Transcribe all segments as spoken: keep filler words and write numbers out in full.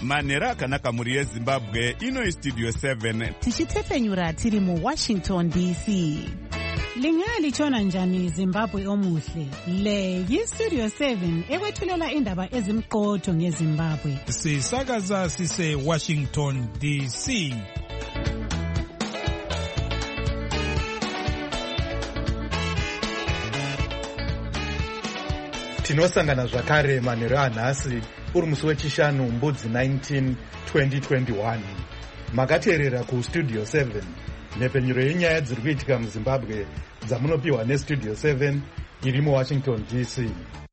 manhero akanaka mhuri yezimbabwe. Ino Studio seven tichitefenyura tiri muWashington D C. Lingalitshona njani Zimbabwe omuhle? Le yi-Studio seven ekwethulela indaba ezimqotho ngeZimbabwe. Sisakaza sise Washington D C. Tinosangana zvakare manhero anhasi uri musi wechishanu mbudzi nineteen twenty twenty-one. Makateerera kuStudio seven, nhepfenyuro yenyaya dziri kuitika muZimbabwe dzamunopiwa neStudio seven iri muWashington D C.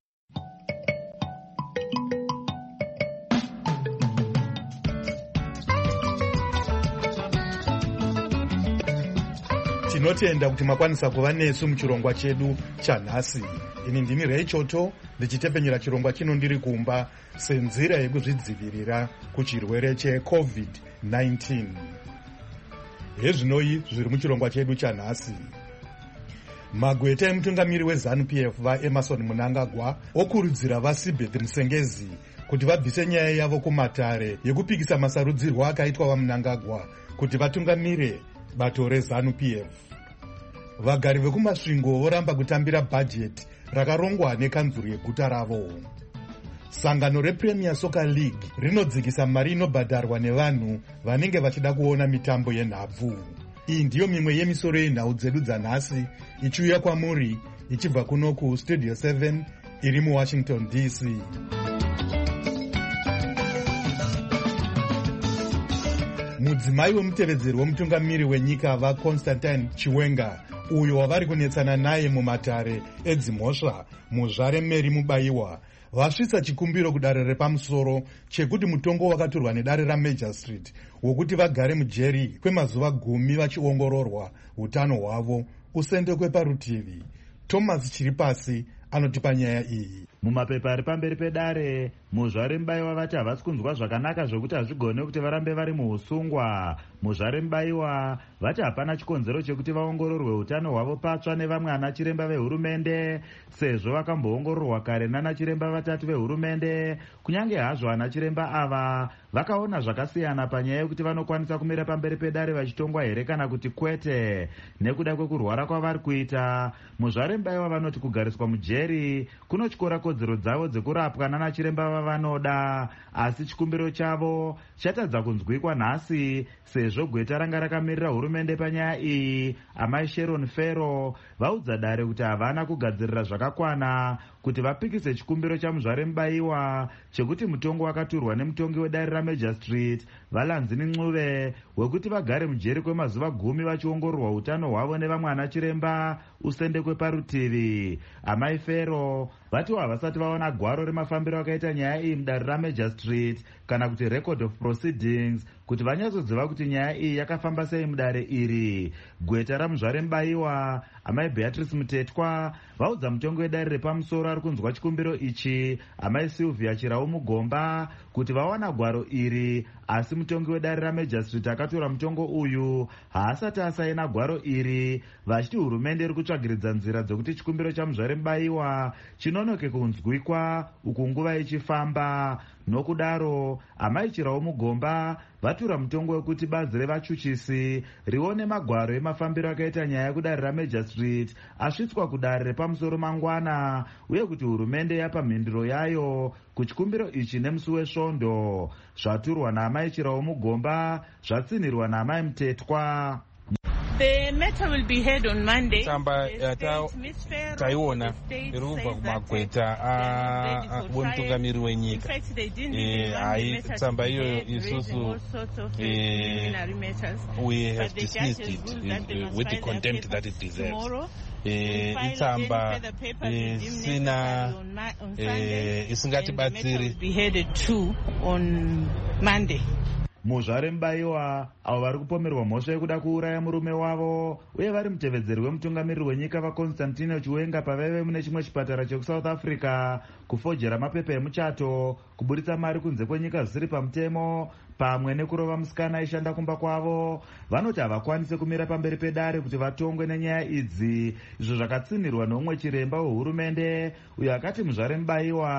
Tinotenda kuti makwanisa kuva nesu muchirongwa chedu chanhasi. Ini ndini Reichoto ndichitefenyura chirongwa chino ndiri kumba senzira yekuzvidzivirira kuchirwere checovid nineteen. Hezvinoi zviri muchirongwa chedu chanhasi. Magweta emutungamiri weZANU-P F vaEmerson Mnangagwa okurudzira vaSibeth Musengezi kuti vabvise nyaya yavo kumatare yekupikisa masarudzirwo akaitwa vaMnangagwa kuti vatungamire bato reZANU-P F. Vagari vekumasvingo voramba kutambira bhajeti rakarongwa nekanzuru yeguta ravo. Sangano rePremier Soccer League rinodzikisa mari inobhadharwa nevanhu vanenge vachida kuona mitambo yenhabvu. Iyi ndiyo mimwe yemisoro yenhau dzedu dzanhasi ichiuya kwamuri ichibva kuno kuStudio seven iri muWashington D C. Mudzimai wemutevedzeri wemutungamiri wenyika vaConstantine Chiwenga, uyo wavari kunetsana naye mumatare edzimhosva muzvare Mary Mubayiwa, vasvitsa chikumbiro kudare repamusoro chekuti mutongo wakatorwa nedare raMajor Street wokuti vagare mujeri kwemazuva gumi vachiongororwa utano hwavo usendekwe parutivi. Thomas Chiripasi anotipa nyaya iyi. Mumapepa ari pamberi pedare, muzvare Mubayiwa vati havasi kunzwa zvakanaka zvokuti hazvigone kuti varambe vari muusungwa. Muzvare Mubayiwa vati hapana chikonzero chekuti vaongororwe utano hwavo patsva nevamwe ana chiremba vehurumende, sezvo vakamboongororwa kare nana chiremba vatatu vehurumende. Kunyange hazvo ana chiremba ava vakaona zvakasiyana panyaya yekuti vanokwanisa kumira pamberi pedare vachitongwa here kana kuti kwete nekuda kwekurwara kwavari kuita. Muzvare Mubayiwa vanoti kugariswa mujeri kunotyora kodzero dzavo dzekurapwa nana chiremba vavanoda, asi chikumbiro chavo chatadza kunzwikwa nhasi sezvo gweta ranga rakamirira hurumende panyaya iyi, amai Sharon Fero, vaudza dare kuti havana kugadzirira zvakakwana kuti vapikise chikumbiro chamuzvare Mubayiwa chekuti mutongo wakaturwa nemutongi wedare raMajor Street Valanzini Ncube wekuti vagare mujeri kwemazuva gumi vachiongororwa utano hwavo nevamwe ana chiremba usendekwe parutivi. Amai Fero vati havasati vaona gwaro remafambiro akaita nyaya iyi mudare raMajor Street kana kuti record of proceedings kuti vanyatsoziva kuti nyaya iyi yakafamba sei mudare iri. Gweta ramuzvare Mubayiwa, amai Beatrice Mutetwa, vaudza mutongo wedare repamusoro ari kunzwa chikumbiro ichi, amai Sylvia Chirau Mugomba, kuti vawana gwaro iri, asi mutongi wedare raMajor Street akatora mutongo uyu haasati asaina gwaro iri, vachiti hurumende iri kutsvagiridza nzira dzekuti chikumbiro chamuzvare Mubayiwa chinonoke kunzwikwa uku nguva ichifamba. Nokudaro amai Chirau Mugomba vatura mutongo wekuti bazi revachuchisi rione magwaro emafambiro akaita nyaya kudare raMajor Street asvitswa kudare repamusoro mangwana, uye kuti hurumende yapa mhinduro yayo kuchikumbiro ichi nemusi wesvondo. Zvaturwa naamai Chirau Mugomba zvatsinirwa naamai Mutetwa. The matter will be heard on Monday. Tsamba taiona iri kubva kumagweta wemutungamiri wenyika. Hai, tsamba iyoyo isusu we have dismissed it with the contempt that it deserves. Itsamba isina isingatibatsiri. Be headed to on Monday. Muzvare Mubayiwa avo vari kupomerwa mhosva yekuda kuuraya murume wavo uye vari mutevedzeri wemutungamiriri wenyika vaConstantine Chiwenga pavaive mune chimwe chipatara chekuSouth Africa kufojera mapepa emuchato, kuburitsa mari kunze kwenyika zvisiri pamutemo, pamwe nekurova musikana aishanda kumba kwavo. Vanoti havakwanise kumira pamberi pedare kuti vatongwe nenyaya idzi, izvo zvakatsinirwa neumwe chiremba wehurumende uyo akati muzvare Mubayiwa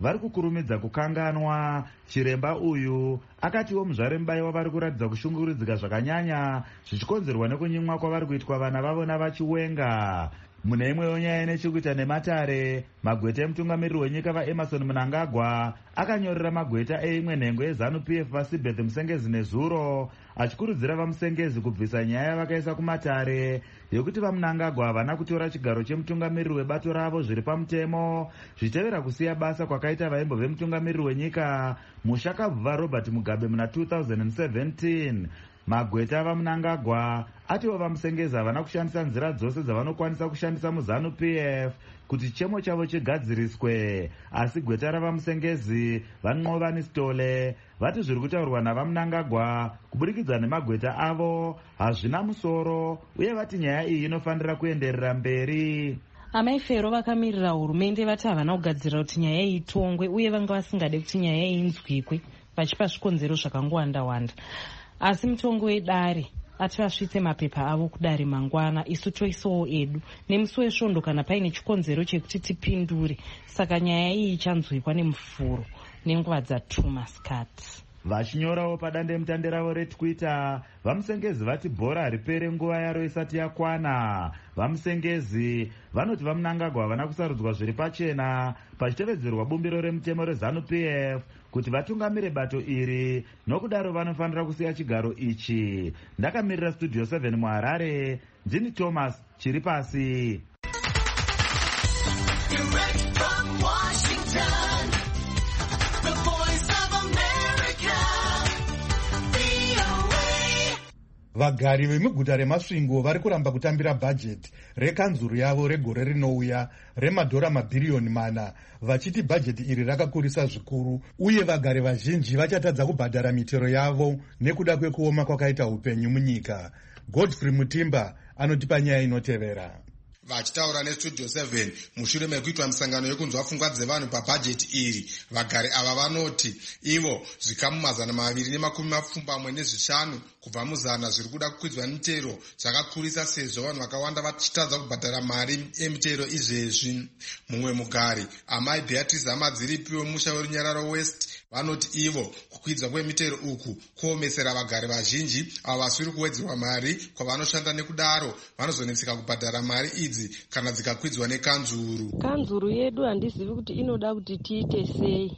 vari kukurumidza kukanganwa. Chiremba uyu akatiwo muzvarembaiwa vari kuratidza kushungurudzika zvakanyanya zvichikonzerwa nekunyimwa kwavari kuitwa vana vavo navachiwenga. Mune imwewo nyaya nechekuita nematare, magweta emutungamiriri wenyika vaEmerson Mnangagwa akanyorera magweta eimwe nhengo yeZANU-P F vaSibeth Musengezi nezuro achikurudzira vamusengezi kubvisa nyaya yavakaisa kumatare yekuti vaMnangagwa havana kutora chigaro chemutungamiriri webato ravo zviri pamutemo, zvichitevera kusiya basa kwakaita vaimbo vemutungamiriri wenyika Mushakabva Robert Mugabe muna two thousand seventeen. Magweta vaMnangagwa atiwo vamusengezi havana kushandisa nzira dzose dzavanokwanisa kushandisa muZANU-P F kuti chemo chavo chigadziriswe, asi gweta ravamusengezi vaNqovani Stole vati zviri kutaurwa navaMnangagwa kuburikidza nemagweta avo hazvina musoro, uye vati nyaya iyi inofanira kuenderera mberi. Amai Fero vakamirira hurumende vati havana kugadzirira kuti nyaya iyi itongwe, uye vanga vasingade kuti nyaya iyi inzwikwe vachipa zvikonzero zvakangowanda-wanda. Asi mutongo wedare ati vasvitse mapepa avo kudare mangwana, isu toisawo edu nemusi wesvondo kana paine chikonzero chekuti tipindure. Saka nyaya iyi ichanzwikwa nemufuro nenguva dzatu masikati. Vachinyorawo padandemutande ravo reTwitter, vamusengezi vati bhora ripere nguva yaro isati yakwana. Vamusengezi vanoti vaMnangagwa havana kusarudzwa zviri pachena pachitevedzerwa bumbiro remutemo reZANU-P F kuti vatungamire bato iri, nokudaro vanofanira kusiya chigaro ichi. Ndakamirira Studio seven muHarare, ndini Thomas chiri pasi. Vagari vemuguta reMasvingo vari kuramba kutambira bhajeti rekanzuru yavo regore rinouya remadhora mabhiriyoni mana, vachiti bhajeti iri rakakurisa zvikuru uye vagari vazhinji vachatadza kubhadhara mitero yavo nekuda kwekuoma kwakaita upenyu munyika. Godfrey Mutimba anotipa nyaya inotevera. Vachitaura neStudio seven mushure mekuitwa misangano yekunzwa pfungwa dzevanhu pabhajeti iri, vagari ava vanoti ivo zvikamu mazana maviri nemakumi mapfumbamwe nezvishanu kubva muzana zviri kuda kukwidzwa mitero zvakakurisa sezvo vanhu vakawanda vachitadza kubhadhara mari emitero izvezvi. Mumwe mugari, amai Beatrice Amadziripi wemusha weRunyararo West, vanoti ivo kukwidzwa kwemitero uku kuomesera vagari vazhinji avo vasiri kuwedzerwa mari kwavanoshanda, nekudaro vanozonetseka kubhadhara mari idzi kana dzikakwidzwa nekanzuru. Kanzuru yedu handizivi kuti inoda kuti tiite sei.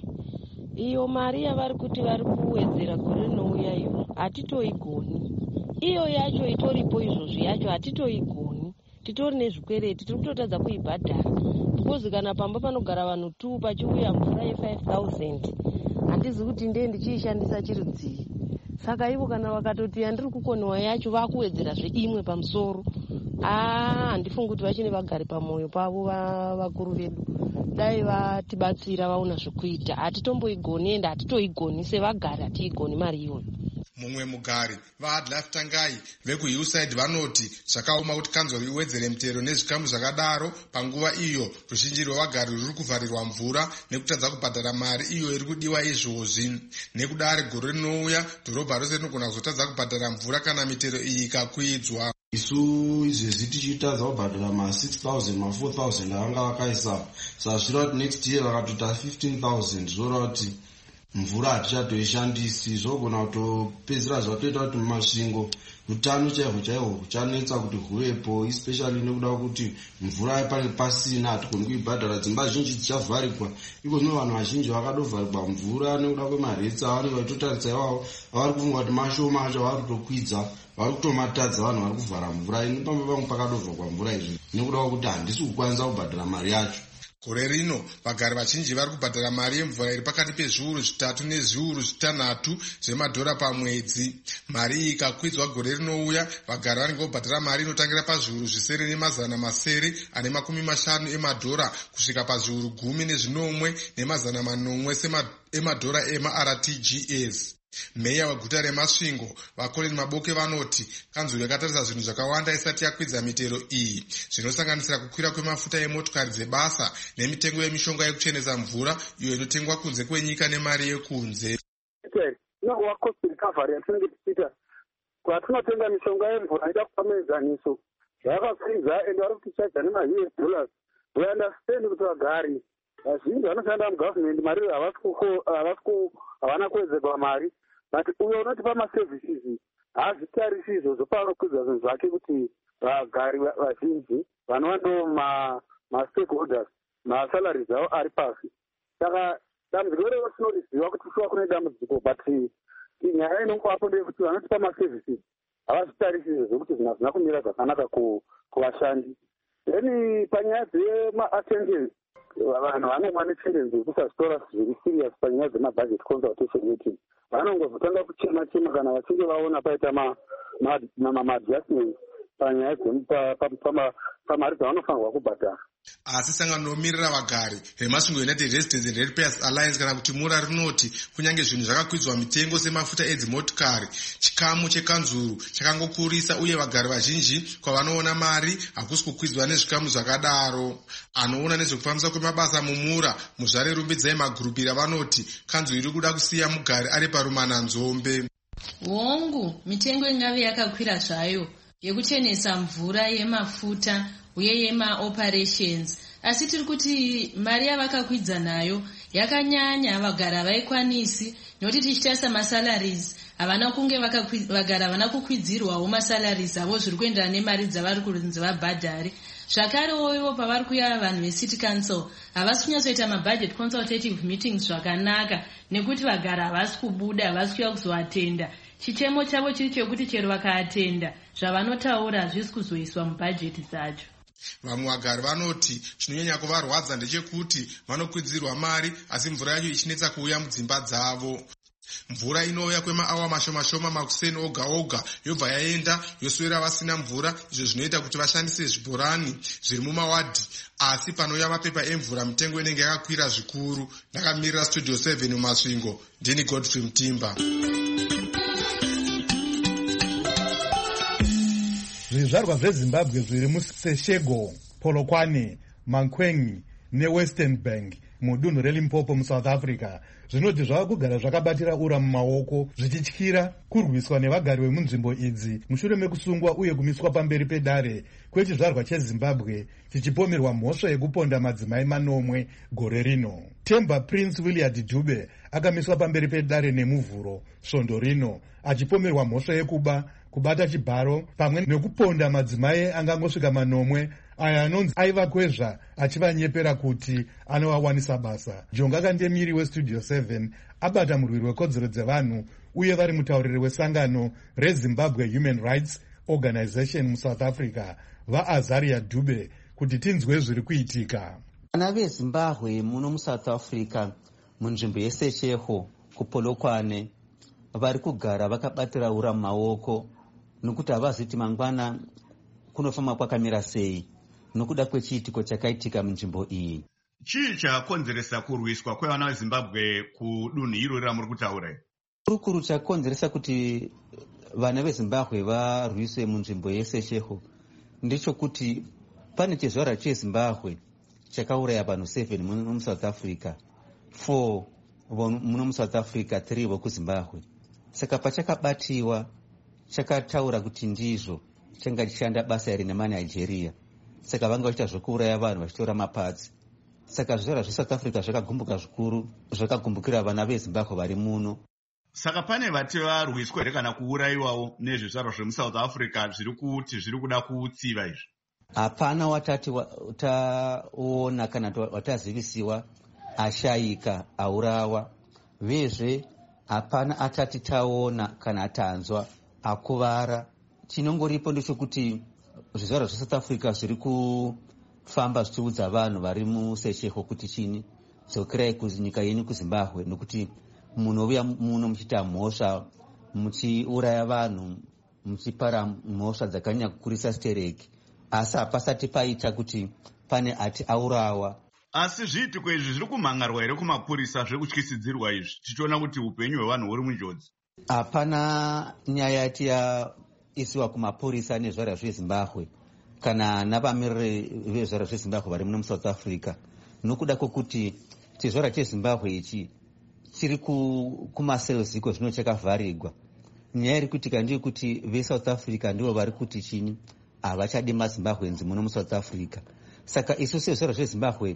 Iyo mari yavari kuti vari kuwedzera gore rinouya iyo hatitoigoni. Iyo yacho itoripo izvozvi yacho hatitoigoni. Titori nezvikwereti tiri kutotadza kuibhadhara. Because kana pamba panogara vanhu tu pachiuya mvura ye five thousand handizi kuti ndee ndichiishandisa chirudzii. Saka ivo kana vakatoti yandiri kukoniwa yacho vakuwedzera zveimwe pamusoro. Ah, handifungi kuti vachine vagari pamwoyo pavo vakuru vedu. Dai vatibatsira vaona zvekuita. Hatitomboigoni ende hatitoigoni sevagari hatiigoni mari iyoyo. Mumwe mugari vaAdolf Tangai vekuHillside vanoti zvakaoma kuti kanzuru iwedzere mitero nezvikamu zvakadaro panguva iyo ruzhinji rwevagari ruri kuvharirwa mvura nekutadza kubhadhara mari iyo iri kudiwa izvozvi. Nekudare gore rinouya dhorobha rose rinogona kuzotadza kubhadhara mvura kana mitero iyi ikakwidzwa. Isu izvezvi tichitadza kubhadhara ma six thousand ma four thousand avanga vakaisa, sazvira kuti next year vakatota fifteen thousand zvoreva kuti mvura hatichatoishandisi, zvogona kutopedzera zvatoita kuti mumasvingo utano chaihwo chaihwo huchanetsa kuti huvepo, especially nekuda kuti mvura pane pasina hatigoni kuibhadhara, dzimba zhinji dzichavharikwa. Iko zvino vanhu vazhinji vakadovharikwa mvura nekuda kwemaretsa avanenge vachitotaridza ivavo vavari kufunga kuti mashoma acho vari kutokwidza, vari kutomatadza vanhu vari kuvhara mvura. Ini pamba pangu pakadovharwa mvura izvi nekuda kwekuti handisi kukwanisa kubhadhara mari yacho. Gore rino vagari vazhinji vari kubhadhara mari yemvura iri pakati pezviuru zvitatu nezviuru zvitanhatu zvemadhora pamwedzi. Mari iyi ikakwidzwa gore rinouya, vagari vanenge vobhadhara mari inotangira pazviuru zvisere nemazana masere ane makumi mashanu emadhora kusvika pazviuru gumi nezvinomwe nemazana manomwe emadhora ema-R T G S. Meya weguta reMasvingo vaColin Maboke vanoti kanzuru yakatarisa zvinhu zvakawanda isati yakwidza mitero iyi, zvinosanganisira kukwira kwemafuta emotokari dzebasa nemitengo yemishonga yekuchenesa mvura iyo inotengwa kunze kwenyika nemari yekunze. Inowa cost recovery yatinenge tichiita kwatinotenga mishonga yemvura ida kupa muenzaniso zvakakwidza ende vari kutichaja nema U S dollars. We understand kuti vagari vazhinji vanoshanda mugavhmendi mari havana kuwedzerwa mari, but uyo unotipa maservices haazvitarisi izvozvo paanokwidza zvinhu zvake kuti vagari vazhinji vanova ndo mastakeholders masalari avo ari pasi. Saka dambudziko rero tinoriziva kuti shuwa kune dambudziko, but nyaya inongovapo ndeyekuti vanotipa maservices havazvitarisi izvozvo kuti zvinhu hazvina kumira zvakanaka kuvashandi. Then panyaya dzema-attendance vanhu vanomwa nechendence yekusazvitora zviri serious panyaya dzemabudget consultation meeting. Vanongozotanga kuchema chema kana vachinge vaona paita ma-adjustments panyaya pamari dzavanofanirwa kubhadhara. Asi sangano nomiririra vagari remasvingo United Residents and Ratepayers Alliance kana kuti mura rinoti kunyange zvinhu zvakakwidzwa mitengo semafuta edzimotokari, chikamu chekanzuru chakangokurisa uye vagari vazhinji kwavanoona mari hakusi kukwidzwa nezvikamu zvakadaro. Anoona nezvekufambisa kwemabasa mumura muzvare rumbidzai magurupira vanoti kanzuru iri kuda kusiya mugari ari parumana nzombe. Hongu mitengo ingave yakakwira zvayo yekuchenesa mvura yemafuta uye yemaoperations, asi tiri kuti mari yavakakwidza nayo yakanyanya vagara havaikwanisi, nokuti tichitarisa masalaries havana kunge vagara havana kukwidzirwawo masalaries avo zviri kuenderana nemari dzavari kunzi vabhadhare. Zvakarewo ivo pavari kuya vanhu vecity council havasi kunyatsoita mabudget consultative meetings zvakanaka, nekuti vagara havasi kubuda, havasi kuya kuzoatenda. Chichemo chavo chiri chekuti chero vakaatenda zvavanotaura hazvisi kuzoiswa mubhajeti dzacho. Vamwe vagari vanoti chinonyanya kuvarwadza ndechekuti vanokwidzirwa mari asi mvura yacho ichinetsa kuuya mudzimba dzavo. Mvura inouya kwemaawa mashoma shoma makuseni oga oga yobva yaenda yoswera vasina mvura, izvo zvinoita kuti vashandise zvibhorani zviri mumawadhi. Asi panouya mapepa emvura mitengo inenge yakakwira zvikuru. Ndakamirira studio seven mumasvingo, ndini Godfrey Mutimba. Zvizvarwa zveZimbabwe zviri muSeshego, Polokwane, Mankwengi neWestern Bank mudunhu reLimpopo muSouth Africa zvinoti zvava kugara zvakabatira ura mumaoko zvichityira kurwiswa nevagari vemunzvimbo idzi mushure mekusungwa uye kumiswa pamberi pedare kwechizvarwa cheZimbabwe chichipomerwa mhosva yekuponda madzimai manomwe gore rino. Temba Prince Williard Dube akamiswa pamberi pedare nemuvhuro svondo rino achipomerwa mhosva yekuba, kubata chibharo pamwe nekuponda madzimai angangosvika manomwe aya anonzi aivakwezva achivanyepera kuti anovawanisa basa. Jonga Kandemiri weStudio seven abata murwiri wekodzero dzevanhu uye vari mutauriri wesangano reZimbabwe Human Rights Organization muSouth Africa vaAzaria Dube kuti tinzwe zviri kuitika. Vana veZimbabwe muno muSouth Africa munzvimbo yeSeshego kuPolokwane vari kugara vakabatira ura mumaoko nokuti havaziti mangwana kunofamba kwakamira sei nokuda kwechiitiko chakaitika munzvimbo iyi. Chii chakonzeresa kurwiswa kwevana veZimbabwe kudunhu irori ramuri kutaura? Kurukuru chakonzeresa kuti vana veZimbabwe varwiswe munzvimbo yeSeshego ndechokuti pane chizvarwa cheZimbabwe chakauraya vanhu seven muno muSouth Africa, four muno muSouth Africa, three vokuZimbabwe. Saka pachakabatiwa chakataura kuti ndizvo changa chichanda basa iri nemanigeria, saka vanga vachiita zvokuuraya vanhu vachitora mapadzi. Saka zvizvarwa zveSouth Africa zvakagumbuka zvikuru, zvakagumbukira vana veZimbabwe vari muno. Saka pane vati varwiswa here kana kuurayiwawo nezvizvarwa zvemuSouth Africa zviri kuti zviri kuda kuutsiva izvi? Hapana watati taona kana watazivisiwa ashayika aurawa, vezve hapana atati taona kana tanzwa akuvara. Chinongoripo ndechekuti zvizvarwa zveSouth Africa zviri kufamba zvichiudza vanhu vari muSeshego kuti chini, dzokerai kunyika yenyu kuZimbabwe nokuti munouya muno muchiita mhosva, muchiuraya vanhu, muchipara mhosva dzakanyanya kukurisa stereki, asi hapasati paita kuti pane ati aurawa. Asi zviitiko izvi zviri kumhangarwa here kumapurisa zvekutyisidzirwa izvi tichiona kuti upenyu hwevanhu huri munjodzi? Hapana nyaya yati yaisiwa kumapurisa nezvarwa zveZimbabwe kana navamiriri vezvarwa zveZimbabwe vari muno muSouth Africa, nokuda kwokuti chizvarwa cheZimbabwe ichi chiri kumaselziko zvino chakavharirwa. Nyaya iri kuitika ndeyekuti veSouth Africa ndivo vari kuti chini, havachadi maZimbabwenzi muno muSouth Africa. Saka isu sezvarwa zveZimbabwe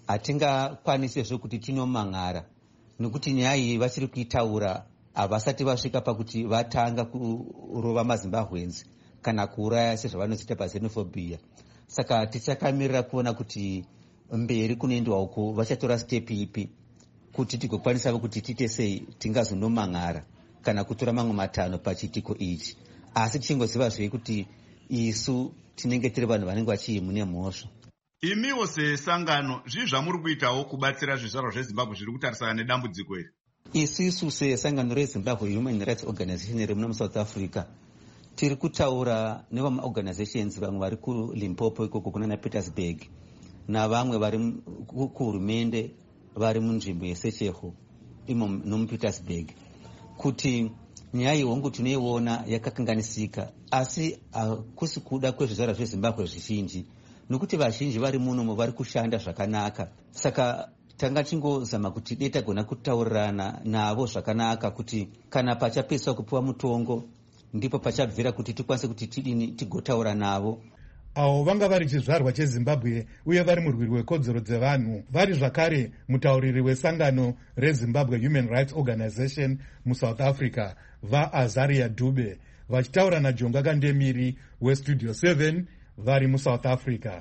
hatingakwanisezvo kuti tinomang'ara nekuti nyaya iyi vachiri kuitaura havasati vasvika pakuti vatanga kurova mazimbabwenzi kana kuuraya sezvavanoziita paxenophobia. Saka tichakamirira kuona kuti mberi kunoendwa uku vachatora step ipi kuti tigokwanisa kuti tiite sei tingazonomang'ara kana kutora mamwe matanho pachiitiko ichi, asi tichingoziva zvei kuti isu tinenge tiri vanhu vanenge vachiyimune mhosva. Imiwo sesangano zvii zvamuri kuitawo kubatsira zvizvarwa zvezimbabwe zviri kutarisana nedambudziko iri? Isisu sesangano rezimbabwe human rights organization iri muno muSouth Africa tiri kutaura nevamaorganizations vamwe vari kuLimpopo ikoko kuna naPietersburg navamwe vari kuhurumende vari munzvimbo yeSechego imo nomuPietersburg kuti nyaya ihongu tinoiona yakakanganisika, asi hakusi kuda kwezvizvarwa zvezimbabwe zvizhinji nokuti vazhinji vari munomo vari kushanda zvakanaka. Saka tanga tingozama kuti dei tagona kutaurirana navo zvakanaka kuti kana pachapedziswa kupiwa mutongo ndipo pachabvira kuti tikwanise kuti tidini tigotaura navo. Avo vanga vari chizvarwa cheZimbabwe uye vari murwiri wekodzero dzevanhu, vari zvakare mutauriri wesangano reZimbabwe Human Rights Organization muSouth Africa vaAzaria Dube, vachitaura naJonga Kandemiri weStudio seven vari muSouth Africa.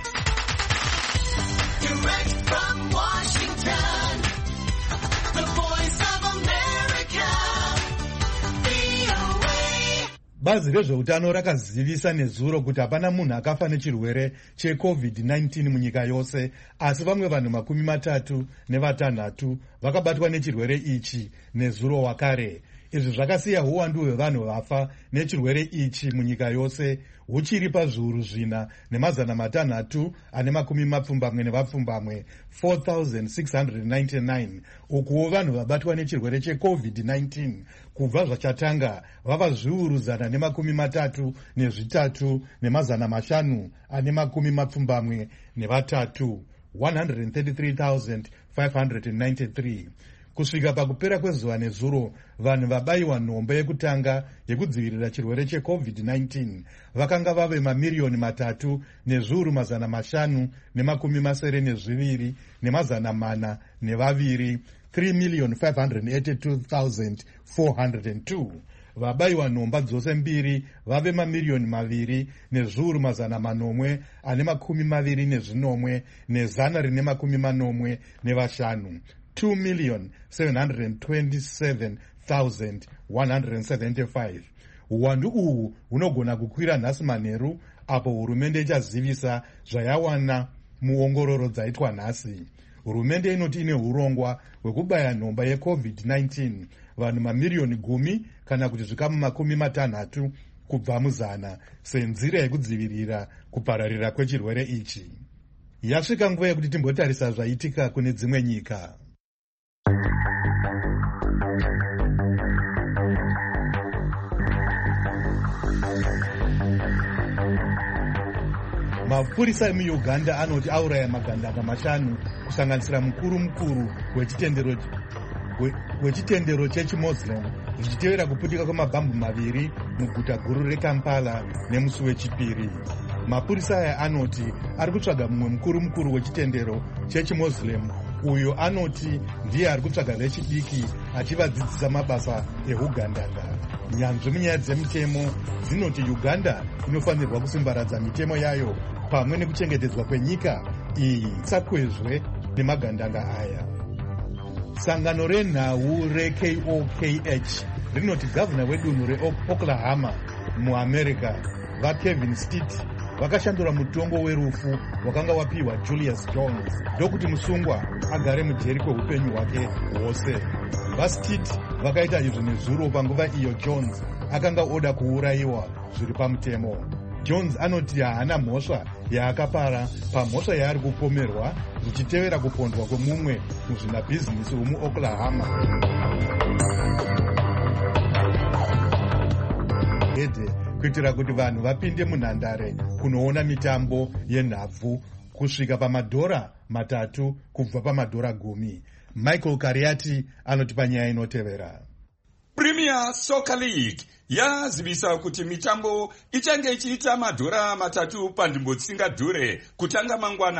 Direct from Washington, the voice of America, V O A. Bazi rezveutano rakazivisa nezuro kuti hapana munhu akafa nechirwere checovid nineteen munyika yose, asi vamwe vanhu makumi matatu nevatanhatu vakabatwa nechirwere ichi nezuro wakare. Izvi zvakasiya uwandu hwevanhu vafa nechirwere ichi munyika yose huchiri pazviuru zvina nemazana matanhatu ane makumi mapfumbamwe nevapfumbamwe four thousand six hundred ninety-nine, ukuwo vanhu vabatwa nechirwere checovid nineteen kubva zvachatanga vava zviuru zana nemakumi matatu nezvitatu nemazana mashanu ane makumi mapfumbamwe nevatatu one hundred thirty-three thousand five hundred ninety-three. Kusvika pakupera kwezuva nezuro, vanhu vabayiwa nhombo yekutanga yekudzivirira chirwere checovid nineteen vakanga vave mamiriyoni matatu nezviuru mazana mashanu nemakumi masere nezviviri nemazana mana nevaviri three million five hundred eighty-two thousand four hundred two. Vabayiwa nhomba dzose mbiri vave mamiriyoni maviri nezviuru mazana manomwe ane makumi maviri nezvinomwe nezana rine makumi manomwe nevashanu two million seven hundred twenty-seven thousand one hundred seventy-five. Uwandu uhu hunogona kukwira nhasi manheru apo hurumende ichazivisa zvayawana muongororo dzaitwa nhasi. Hurumende inoti ine urongwa hwekubaya nhomba yecovid nineteen vanhu mamiriyoni gumi kana kuti zvikamu makumi matanhatu kubva muzana senzira yekudzivirira kupararira kwechirwere ichi. Yasvika nguva yekuti timbotarisa zvaitika kune dzimwe nyika. Mapurisa emuUganda anoti auraya magandanga mashanu kusanganisira mukuru mukuru wechitendero wechitendero chechimuslim zvichitevera kuputika kwemabhambu maviri muguta guru reKampala nemusi wechipiri. Mapurisa aya anoti ari kutsvaga mumwe mukuru mukuru wechitendero chechimuslim uyo anoti ndiye ari kutsvaga vechidiki achivadzidzisa mabasa ehugandanga. Nyanzvi munyaya dzemitemo dzinoti Uganda inofanirwa kusimbaradza mitemo yayo pamwe nekuchengetedzwa kwenyika iyi sakwezve nemagandanga aya. Sangano renhau reK O K H rinoti gavhuna wedunhu reOklahoma muAmerica vaKevin Stitt vakashandura mutongo werufu wakanga wapiwa Julius Jones ndokuti musungwa agare mujeri kweupenyu hwake hwose. VaStitt vakaita izvi nezuro panguva iyo Jones akanga oda kuurayiwa zviri pamutemo. Jones anoti haana mhosva yaakapara pamhosva yaari kupomerwa zvichitevera kupondwa kwemumwe muzvinabhizinisi womuOklahoma. Ede kuitira kuti vanhu vapinde munhandare kunoona mitambo yenhabvu kusvika pamadhora matatu kubva pamadhora gumi. Michael Kariati anoti panyaya inotevera. Premier Soccer League yazivisa kuti mitambo ichange ichiita madhora matatu panzvimbo dzisingadhure kutanga mangwana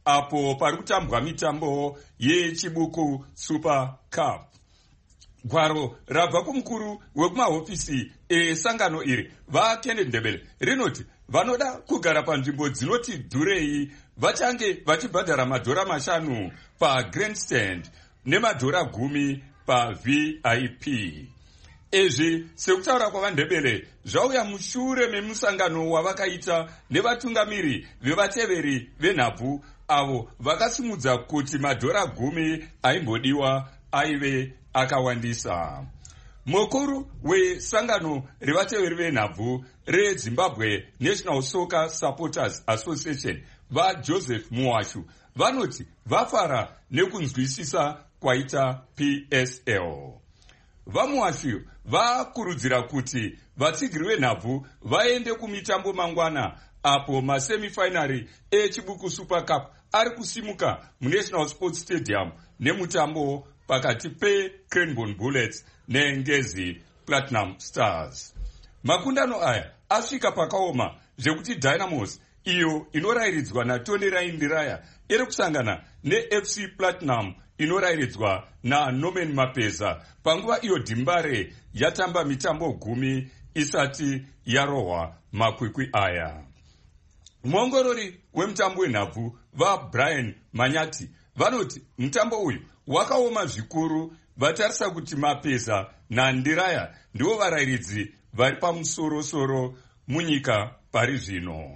apo pari kutambwa mitambo yechibuku Super Cup. Gwaro rabva kumukuru wekumahofisi esangano iri vaKenneth Ndebele rinoti vanoda kugara panzvimbo dzinoti dhurei vachange vachibhadhara madhora mashanu pagrandstand nemadhora gumi paV I P. Izvi sekutaura kwavaNdebele zvauya mushure memusangano wavakaita nevatungamiri vevateveri venhabvu avo vakasimudza kuti madhora gumi aimbodiwa aive akawandisa. Mukuru wesangano revateveri venhabvu reZimbabwe National Soccer Supporters Association vaJoseph Muwashu vanoti vafara nekunzwisisa kwaita P S L. VaMuwashu vakurudzira kuti vatsigiri venhabvu vaende kumitambo mangwana apo masemifinari echibuku Super Cup ari kusimuka muNational Sports Stadium nemutambo pakati peCranbourne Bullets neNgezi Platinum Stars. Makundano aya asvika pakaoma zvekuti Dynamos iyo inorayiridzwa naTony Raindiraya iri kusangana neF C Platinum inorayiridzwa naNorman Mapeza panguva iyo Dimbare yatamba mitambo gumi isati yarohwa makwikwi aya. Muongorori wemutambo wenhabvu vaBrian Manyati vanoti mutambo uyu wakaoma zvikuru, vatarisa kuti Mapeza naNdiraya ndivo varayiridzi vari pamusoro-soro munyika pari zvino.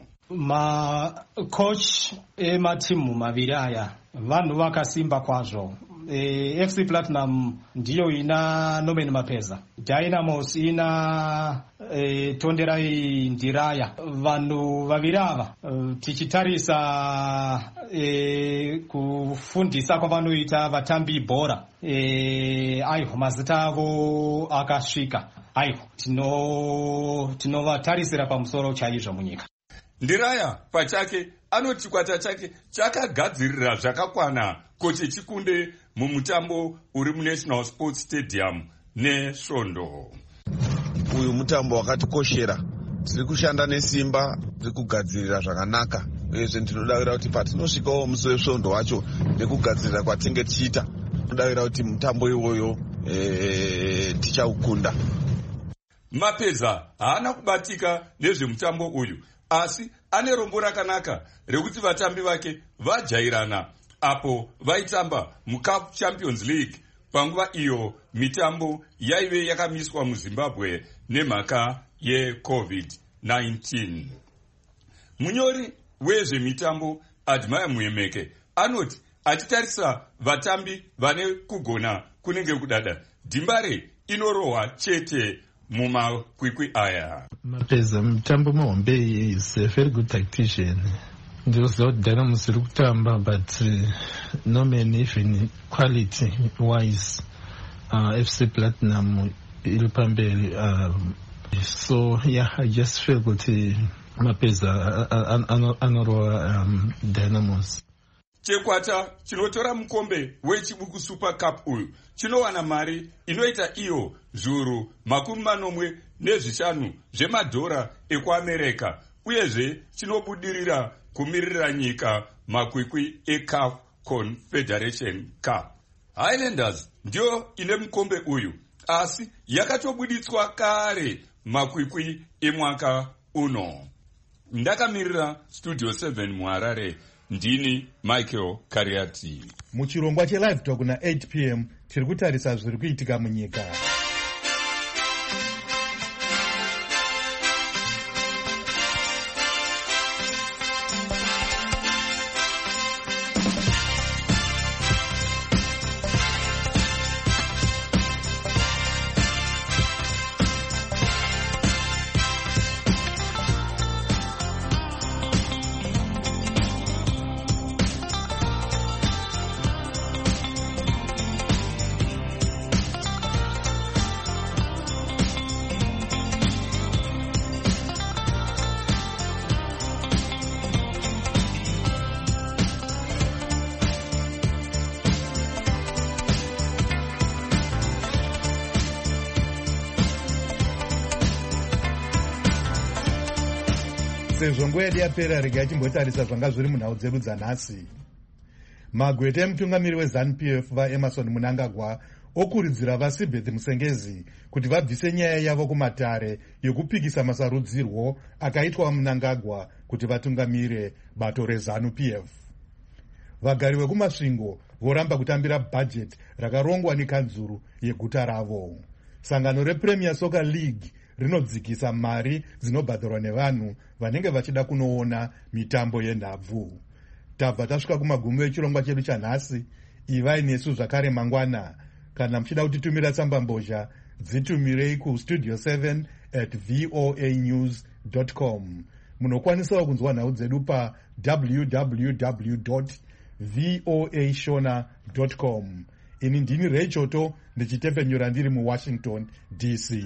Macoach ematimu maviri aya vanhu vakasimba kwazvo. E, F C Platinum ndiyo ina Norman Mapeza, Dynamos ina e, Tonderai Ndiraya. Vanhu vaviri ava e, tichitarisa e, kufundisa kwavanoita vatambi bhora e, aiho mazita avo akasvika. Aiho tino tinovatarisira pamusoro chaizvo munyika. Ndiraya pachake anoti kwata chake chakagadzirira zvakakwana kuti chikunde mumutambo uri muNational Sports Stadium neSvondo. Uyu mutambo wakatikoshera, tiri kushanda nesimba, tiri kugadzirira zvakanaka. Uyezve ndinodavira kuti patinosvikawo musi weSvondo wacho nekugadzirira kwatinge tichiita, ndinodavira kuti mutambo iwoyo e, tichaukunda. Mapeza haana kubatika nezvemutambo uyu, asi ane rombo rakanaka rekuti vatambi vake vajairana apo vaitamba muCup Champions League panguva iyo mitambo yaive yakamiswa muZimbabwe nemhaka yeCovid nineteen. Munyori wezvemitambo Admire Muemeke anoti achitarisa vatambi vane kugona kunenge kudada, Dimbare inorohwa chete mumakwikwi aya. Mapeza mutambo muhombe is a very good tactician. Ndinoziva kuti Dynamos iri kutamba, but uh, Norman even quality wise uh, F C Platinum iri pamberi. Um, so yeah, I just feel kuti Mapeza anorohwa um, Dynamos. Chekwata chinotora mukombe wechibuku Super Cup uyu chinowana mari inoita iyo zviuru makumi manomwe nezvishanu zvemadhora ekuAmerika, uyezve chinobudirira kumirira nyika makwikwi eCAF Confederation Cup. Highlanders ndiyo ine mukombe uyu, asi yakatobuditswa kare makwikwi emwaka uno. Ndakamirira Studio seven muHarare, ndini Michael Kariati. Muchirongwa cheLive Talk na eight p m tiri kutarisa zviri kuitika munyika. Sezvo nguva yedu yapera, regai timbotarisa zvanga zviri munhau dzedu dzanhasi. magwete emutungamiri weZANU P F vaEmerson Mnangagwa okurudzira vaSibeth Musengezi kuti vabvise nyaya yavo kumatare yekupikisa masarudzirwo akaitwa Mnangagwa kuti vatungamire bato reZANU P F. Vagari vekumasvingo voramba kutambira bhajeti rakarongwa nekanzuru yeguta ravo. Sangano rePremier Soccer League rinodzikisa mari dzinobhadharwa nevanhu vanenge vachida kunoona mitambo yenhabvu. Tabva tasvika kumagumo echirongwa chedu chanhasi. Ivai nesu zvakare mangwana. Kana muchida kutitumira tsamba mbozha, dzitumirei kustudio seven at voa news dot com. Munokwanisawo kunzwa nhau dzedu pa w w w dot voa shona dot com. Ini ndini Ray Choto ndichitepfenyura ndiri muWashington D C.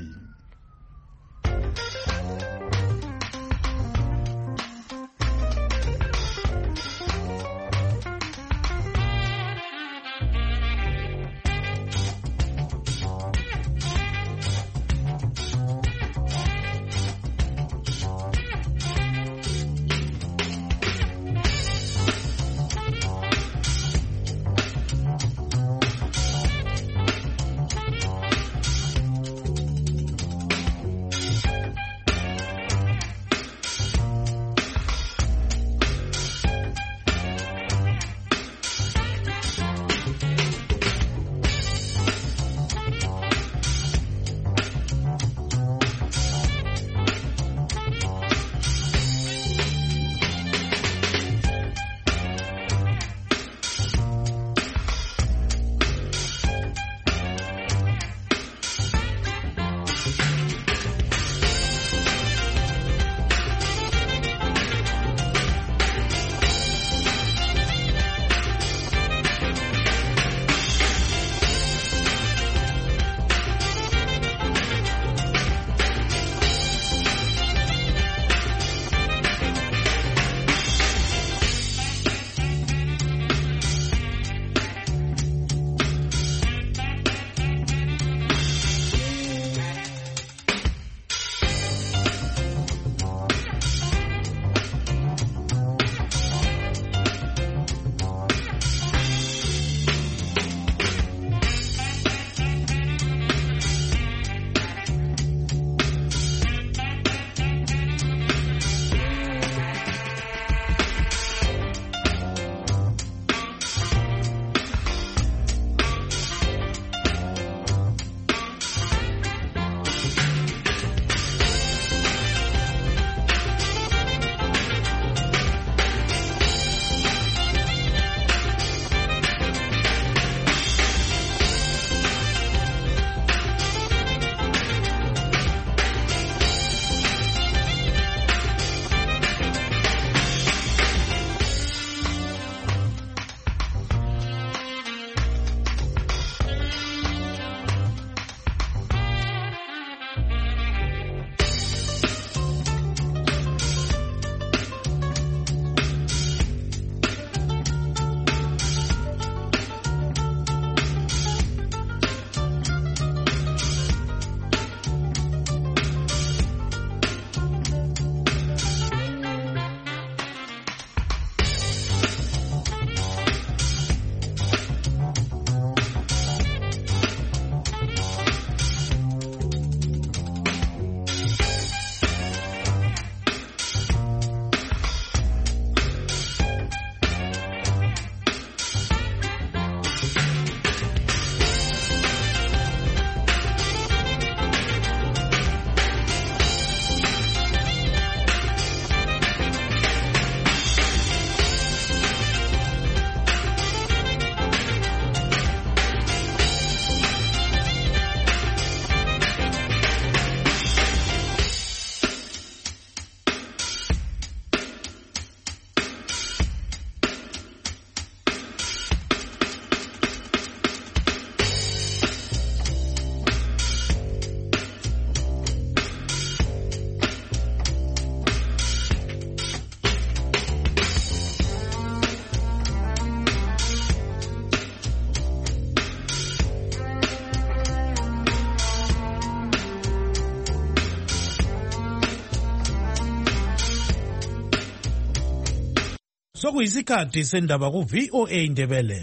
sokuyisikhathi sendaba ku V O A Ndebele.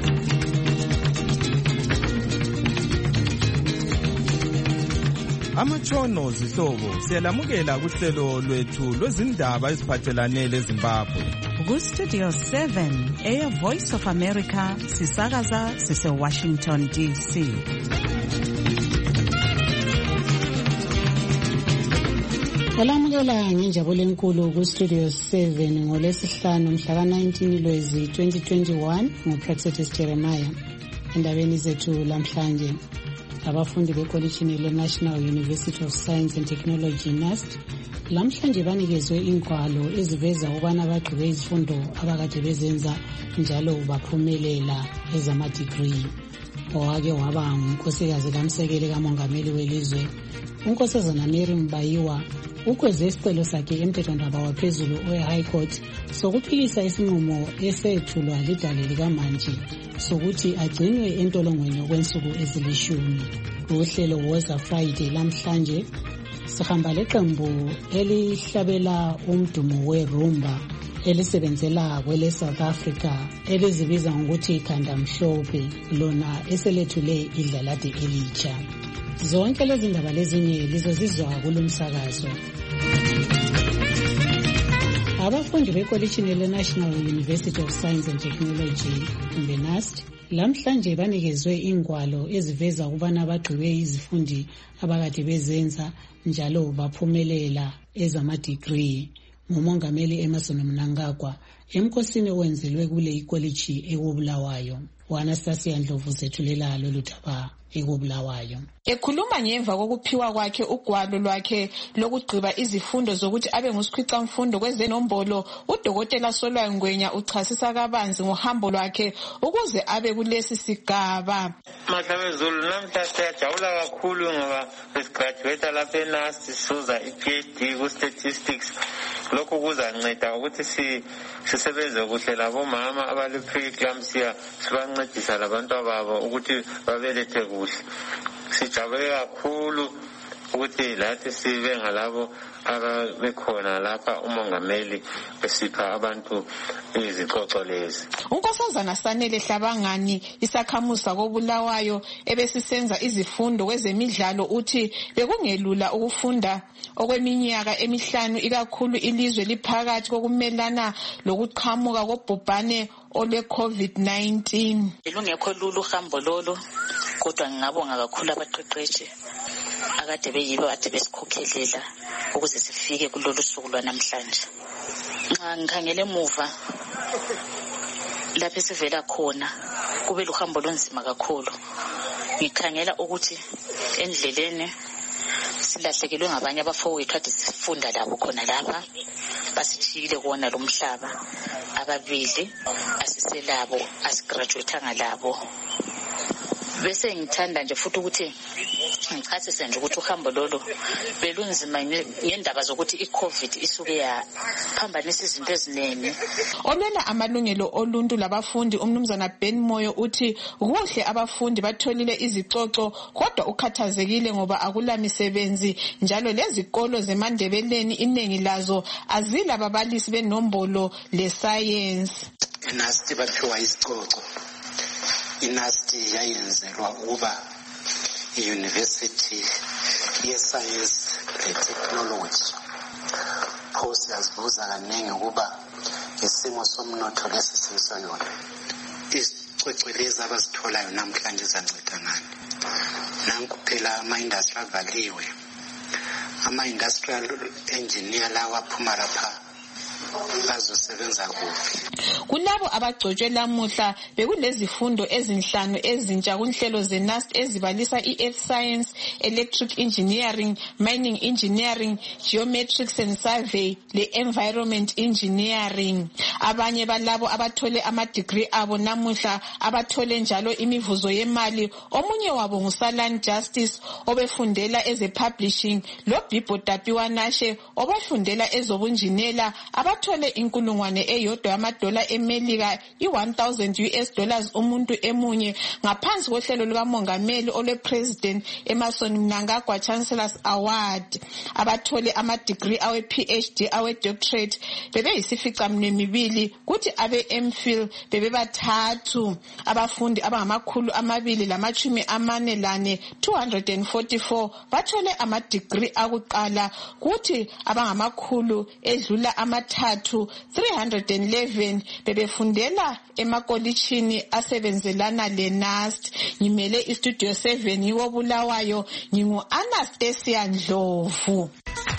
Amatshono zihlobo siyalamukela kuhlelo lwethu lwezindaba eziphathelane leZimbabwe. Ku Studio seven, Air Voice of America, sisakaza sise Washington D C. Olamukela ngenjabulo enkulu ku Studio seven ngolesihlanu mhla ka nineteen Lwezi twenty twenty-one nguPrexetus Jeremiah. Endabeni zethu lamhlanje, abafundi bekolishini le-National University of Science and Technology NUST lamhlanje banikezwe ingwalo eziveza ukubana bagqibe izifundo abakade bezenza njalo baphumelela ezama-degree. Owake waba ngunkosikazi kaMsekele kamongameli welizwe, unkosazana Mary Mbayiwa, ukweze isicelo sakhe emthethwandaba waphezulu we-High Court sokuphikisa isinqumo esethulwa lidale likaMantshi sokuthi agcinwe entolongweni okwensuku ezilishumi. Uhlelo Woza Friday lamhlanje sihamba leqembu elihlabela umdumo we-rumba elisebenzela kwele South Africa elizibiza ngokuthi ikhanda mhlophe, lona eselethule idlalade elitsha. Zonke lezi ndaba lezinye lizozizwa kulomsakazo. Abafundi bekolishini le-National University of Science and Technology kumbe NUST lamhlanje banikezwe ingwalo eziveza ukubana bagqibe izifundi abakade bezenza njalo baphumelela ezama-degree ngumongameli Emmerson Mnangagwa emkhosini owenzelwe kule ikolishi ekubulawayo. U-Anastasia Ndlovu zethulela lolu daba ekubulawayo. Ekhuluma ngemva kokuphiwa kwakhe ugwalo lwakhe lokugqiba izifundo zokuthi abe ngusikhwicamfundo kwezenombolo, uDokotela Solwayo Ngwenya uchasisa kabanzi ngohambo lwakhe ukuze abe kulesi sigaba. Mahlabezulu, namhla siyajabula kakhulu ngoba sesigraduate lapha eNUST sizuza i-PhD ku-statistics. Lokhu kuzanceda ukuthi si sisebenze kuhle labomama abale-preeclampsia, sibancedisa labantu ababo ukuthi babelethe kuhle. Sijabule kakhulu ukuthi lathi sibe ngalabo ababekhona lapha umongameli besipha abantu izicoco lezi. Unkosazana Sanele Hlabangani, isakhamuza kobulawayo ebesisenza izifundo kwezemidlalo, uthi bekungelula ukufunda okweminyaka emihlanu ikakhulu ilizwe liphakathi kokumelana lokuqhamuka kobhubhane olwe-COVID nineteen. Ilungekho lulu uhambo lolo, kodwa ngingabonga kakhulu abaqeqeshi akade beyibo ade besikhokhelela ukuze sifike kulolu suku lwanamhlanje. Nxa ngikhangele emuva lapho sivela khona kube luhambo lonzima kakhulu. Ngikhangela ukuthi endleleni silahlekelwe ngabanye abafowethu ade sifunda labo khona lapha, basithile kona lo mhlaba. Ababili asiselabo, asigraduatanga labo. Bese ngithanda nje futhi ukuthi ngichasise nje ukuthi uhambo lolo belunzima ngendaba zokuthi i-COVID isuke yaphambanisa izinto eziningi. Olwela amalungelo oluntu labafundi umnumzana Ben Moyo uthi kuhle abafundi batholile izicoco, kodwa ukhathazekile ngoba akula misebenzi njalo lezikolo zeMandebeleni iningi lazo azila babalisi benombolo le-science. NUST baphiwa isicoco. I-NUST yayenzelwa ukuba i-University ye-Science ne-Technology. Pho siyazibuza kaningi ukuba isimo somnotho lesi sisayona, izicwecwe lezi abazitholayo namhlanje zanceda ngani? Nanku phela ama-industry avaliwe, ama-industrial engineer lawa aphuma lapha bazosebenza kuphi? Kulabo abagcotshwe lamuhla bekulezifundo ezinhlanu ezintsha kunhlelo ze-NUST ezibalisa i-Earth Science, Electric Engineering, Mining Engineering, Geometrics and Survey le-Environment Engineering. Abanye balabo abathole ama-degree abo namuhla abathole njalo imivuzo yemali. Omunye wabo nguSalan Justice obefundela eze-publishing, lo Bibo Dapiwanashe obafundela ezobunjinela. Aba bathole inkulungwane eyodwa yamadola emelika i-one thousand U S dollars umuntu emunye ngaphansi kohlelo lukamongameli olwe-president Emmerson Mnangagwa Chancellor's Award. Abathole ama-degree awe-P H D awe-doctorate bebeyisificaminwembili kuthi abe-M Phil bebebathathu. Abafundi abangamakhulu amabili lamatshumi amane lane two hundred forty-four bathole ama-degree akuqala kuthi abangamakhulu edlula amathathu three hundred eleven bebefundela emakolitshini asebenzelana le-NAST. Ngimele istudio seven yiwo Bulawayo, ngingu-Anastasia Ndlovu.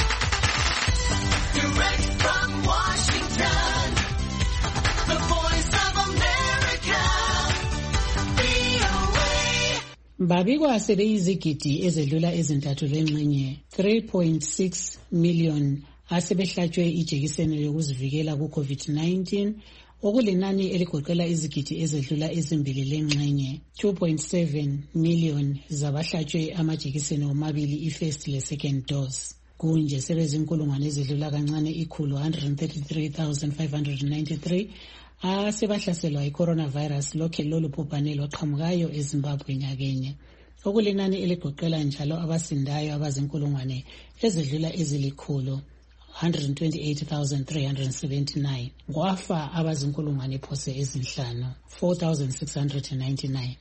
Direct from Washington, the voice of America, V O A. Babikwa sebeyizigidi ezedlula ezintathu lengxenye three point six million asebehlatshwe ijekiseni yokuzivikela ku-COVID nineteen, okulinani eligoqela izigidi ezedlula ezimbili lengxenye two point seven million zabahlatshwe amajekiseni omabili i-first le-second dose. Kunje sebezinkulungwane ezedlula kancane ikhulu one hundred thirty-three thousand five hundred ninety-three asebahlaselwa i-coronavirus lokhe lolu bhubhane lwaqhamukayo eZimbabwe nyakenye, okulinani eligoqela njalo abasindayo abazinkulungwane ezedlula ezilikhulu one hundred twenty-eight thousand three hundred seventy-nine, kwafa abazinkulungwane phose ezinhlanu four thousand six hundred ninety-nine.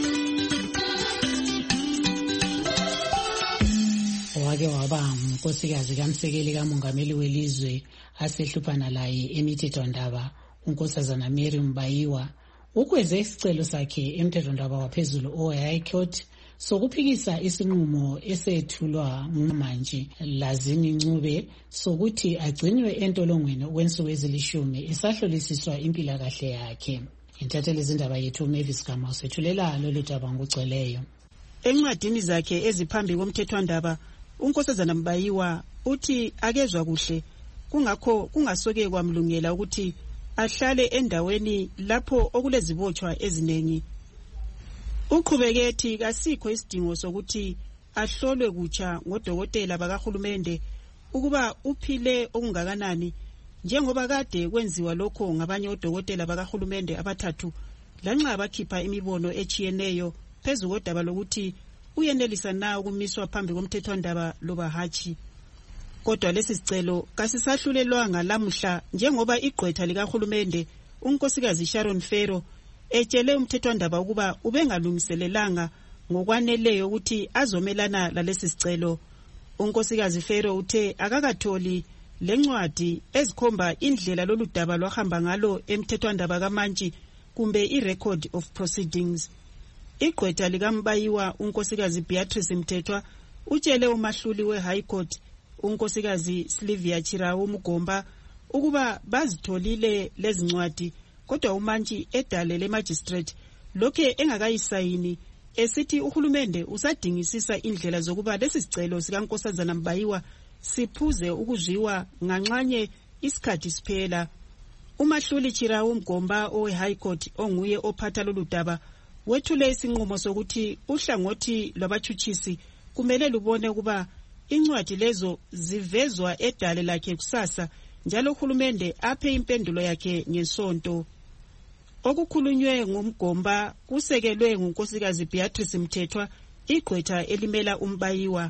Wake waba ngunkosikazi kaMsekeli kamongameli welizwe asehluphana laye emithethwandaba unkosazana Mary Mbayiwa ukwenze isicelo sakhe emthethwandaba waphezulu o-High Court sokuphikisa isinqumo esethulwa manje Lazini Ncube sokuthi agcinwe entolongweni okwensuku ezilishumi esahlolisiswa impilakahle yakhe. Intatheli izindaba yethu Mavis Gama usethulela lolu daba ngokugcweleyo. Encwadini zakhe eziphambi komthethwandaba unkosazana Mbayiwa uthi akezwa kuhle kungakho kungasoke kwamlungela ukuthi ahlale endaweni lapho okulezibotshwa eziningi. Uqhubeke ethi kasikho isidingo sokuthi ahlolwe kutsha ngodokotela bakahulumende ukuba uphile okungakanani, njengoba kade kwenziwa lokho ngabanye odokotela bakahulumende abathathu lanxa bakhipha imibono echiyeneyo phezu kodaba lokuthi uyenelisa na ukumiswa phambi komthethwandaba loba hatshi. Kodwa lesi sicelo kasisahlulelwanga lamuhla njengoba igqwetha likahulumende unkosikazi Sharon Ferro etshele umthethwandaba ukuba ubengalungiselelanga ngokwaneleyo ukuthi azomelana lalesi sicelo. Unkosikazi Ferro uthe akakatholi lencwadi ezikhomba indlela lolu daba lwahamba ngalo emthethwandaba kaMantshi kumbe i-record of proceedings. Igqwetha likaMbayiwa unkosikazi Beatrice Mthethwa utshele umahluli we-High Court unkosikazi Sylvia Chirawu Mugomba ukuba bazitholile lezi ncwadi, kodwa uMantshi edale le-magistrate lokhe engakayisayini esithi uhulumende usadingisisa indlela zokuba lesi sicelo sikankosazana Mbayiwa siphuze ukuzwiwa nganxanye isikhathi siphela. Umahluli Chirawu Mugomba owe-High Court onguye ophatha lolu daba wethule isinqumo sokuthi uhlangothi lwabathutshisi kumele lubone ukuba incwadi lezo zivezwa edale lakhe kusasa njalo uhulumende aphe impendulo yakhe ngesonto. Okukhulunywe ngumgomba kusekelwe ngunkosikazi Beatrice Mthethwa, igqwetha elimela uMbayiwa.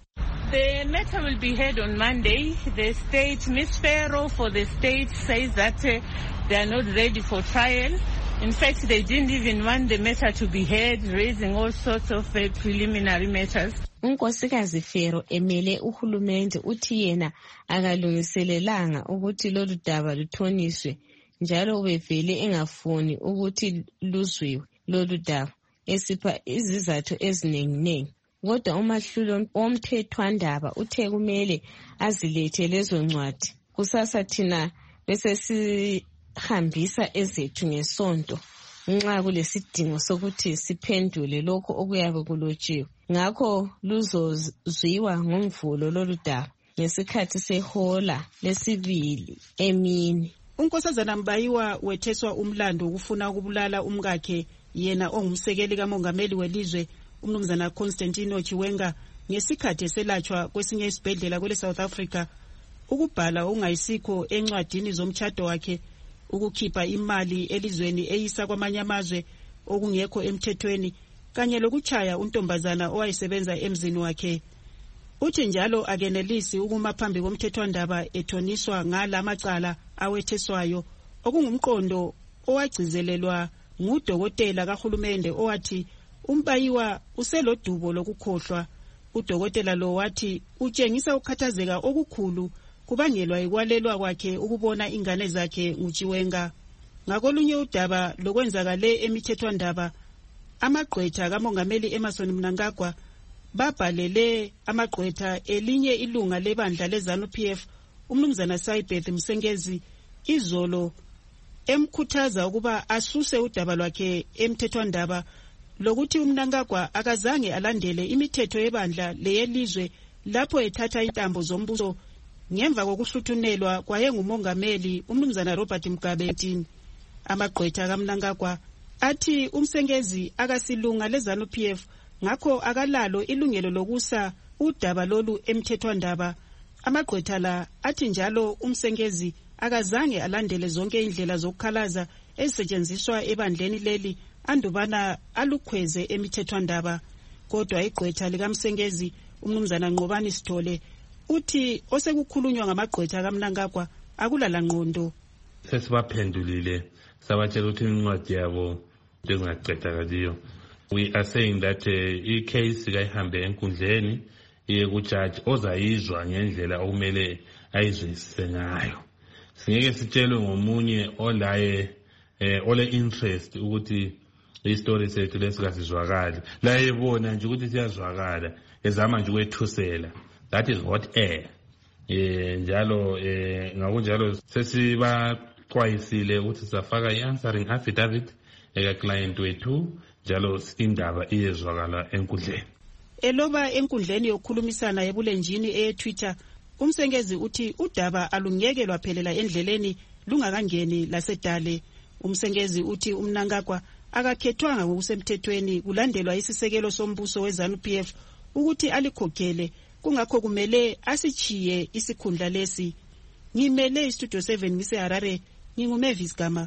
The matter will be heard on Monday. The state, Miss Ferro for the state says that uh, they are not ready for trial. In fact, they didn't even want the matter to be heard, raising all sorts of uh, preliminary matters. Unkosikazi Ferro emele uhulumende uthi yena akalungiselelanga ukuthi lolu daba luthoniswe njalo ubevele engafuni ukuthi luzwiwe lolu daba esipha izizathu ezinenginengi. Kodwa umahluli womthethwandaba uthe kumele azilethe lezo ncwadi kusasa thina bese sihambisa ezethu ngesonto nxa kulesidingo sokuthi siphendule lokho okuyabe kulotshiwe. Ngakho luzozwiwa ngomvulo lolu daba ngesikhathi sehola lesibili emini. Unkosazana Mbayiwa wetheswa umlando ukufuna ukubulala umkakhe yena ongumsekeli kamongameli welizwe umnumzana Constantino Chiwenga ngesikhathi eselatshwa kwesinye isibhedlela kwele South Africa. ukubhala okungayisikho encwadini zomtchado wakhe, ukukhipha imali elizweni eyisa kwamanye amazwe okungekho emthethweni, kanye lokuchaya untombazana owayesebenza emzini wakhe. Uthi njalo akenelisi ukuma phambi komthethwandaba ethoniswa ngalamacala awetheswayo, okungumqondo owagcizelelwa ngudokotela kahulumende owathi umbayiwa uselodubo lokukhohlwa. Udokotela lo wathi utshengisa ukhathazeka okukhulu kubangelwa ikwalelwa kwakhe ukubona ingane zakhe nguChiwenga. Ngakolunye udaba lokwenzakale emithethwandaba, amagqwetha kaMongameli Emmerson Mnangagwa babhalele amagqwetha elinye ilunga lebandla leZANU P F, umnumzana Saibeth Msengezi, izolo emkhuthaza ukuba asuse udaba lwakhe emthethwandaba lokuthi uMnangagwa akazange alandele imithetho yebandla leyelizwe lapho ethatha intambo zombuso ngemva kokuhluthunelwa kwayengumongameli umnumzana Robert Mugabe. Amagqwetha kaMnangagwa athi uMsengezi akasilunga leZANU P F, ngakho akalalo ilungelo lokusa udaba lolu emthethwandaba. Amagqwetha la athi njalo uMsengezi akazange alandele zonke indlela zokukhalaza ezisetshenziswa ebandleni leli andubana alukhweze emithethwandaba. Kodwa igqwetha likaMsengezi umnumzana Nqobani Sithole uthi osekukhulunywa ngamagqwetha kaMnangagwa akulala ngqondo. Sesibaphendulile sabatshela ukuthi incwadi yabo engaqedakaliyo. We are saying that i case kayihambe enkundleni iye ku judge ozayizwa ngendlela okumele ayizwisise ngayo. Singeke sitshelwe ngomunye olaye ole interest ukuthi istory sethu lesikasizwakala. La yebona nje ukuthi siyazwakala ezama nje ukwethusela. That is hot air. Eh njalo eh ngakunjalo sesibaxwayisile ukuthi safaka i-answering affidavit eka client wethu njalo indaba iyezwakala enkundleni. Eloba enkundleni yokukhulumisana ebulenjini e-Twitter, uMsengezi uthi udaba alungeke lwaphelela endleleni lungakangeni lasedale. uMsengezi uthi uMnangagwa akakhethwanga ngokusemthethweni kulandelwa isisekelo sombuso weZANU P F ukuthi alikhokhele, kungakho kumele asichiye isikhundla lesi. Ngimele iStudio seven ngise Harare, nginguMavis Gama.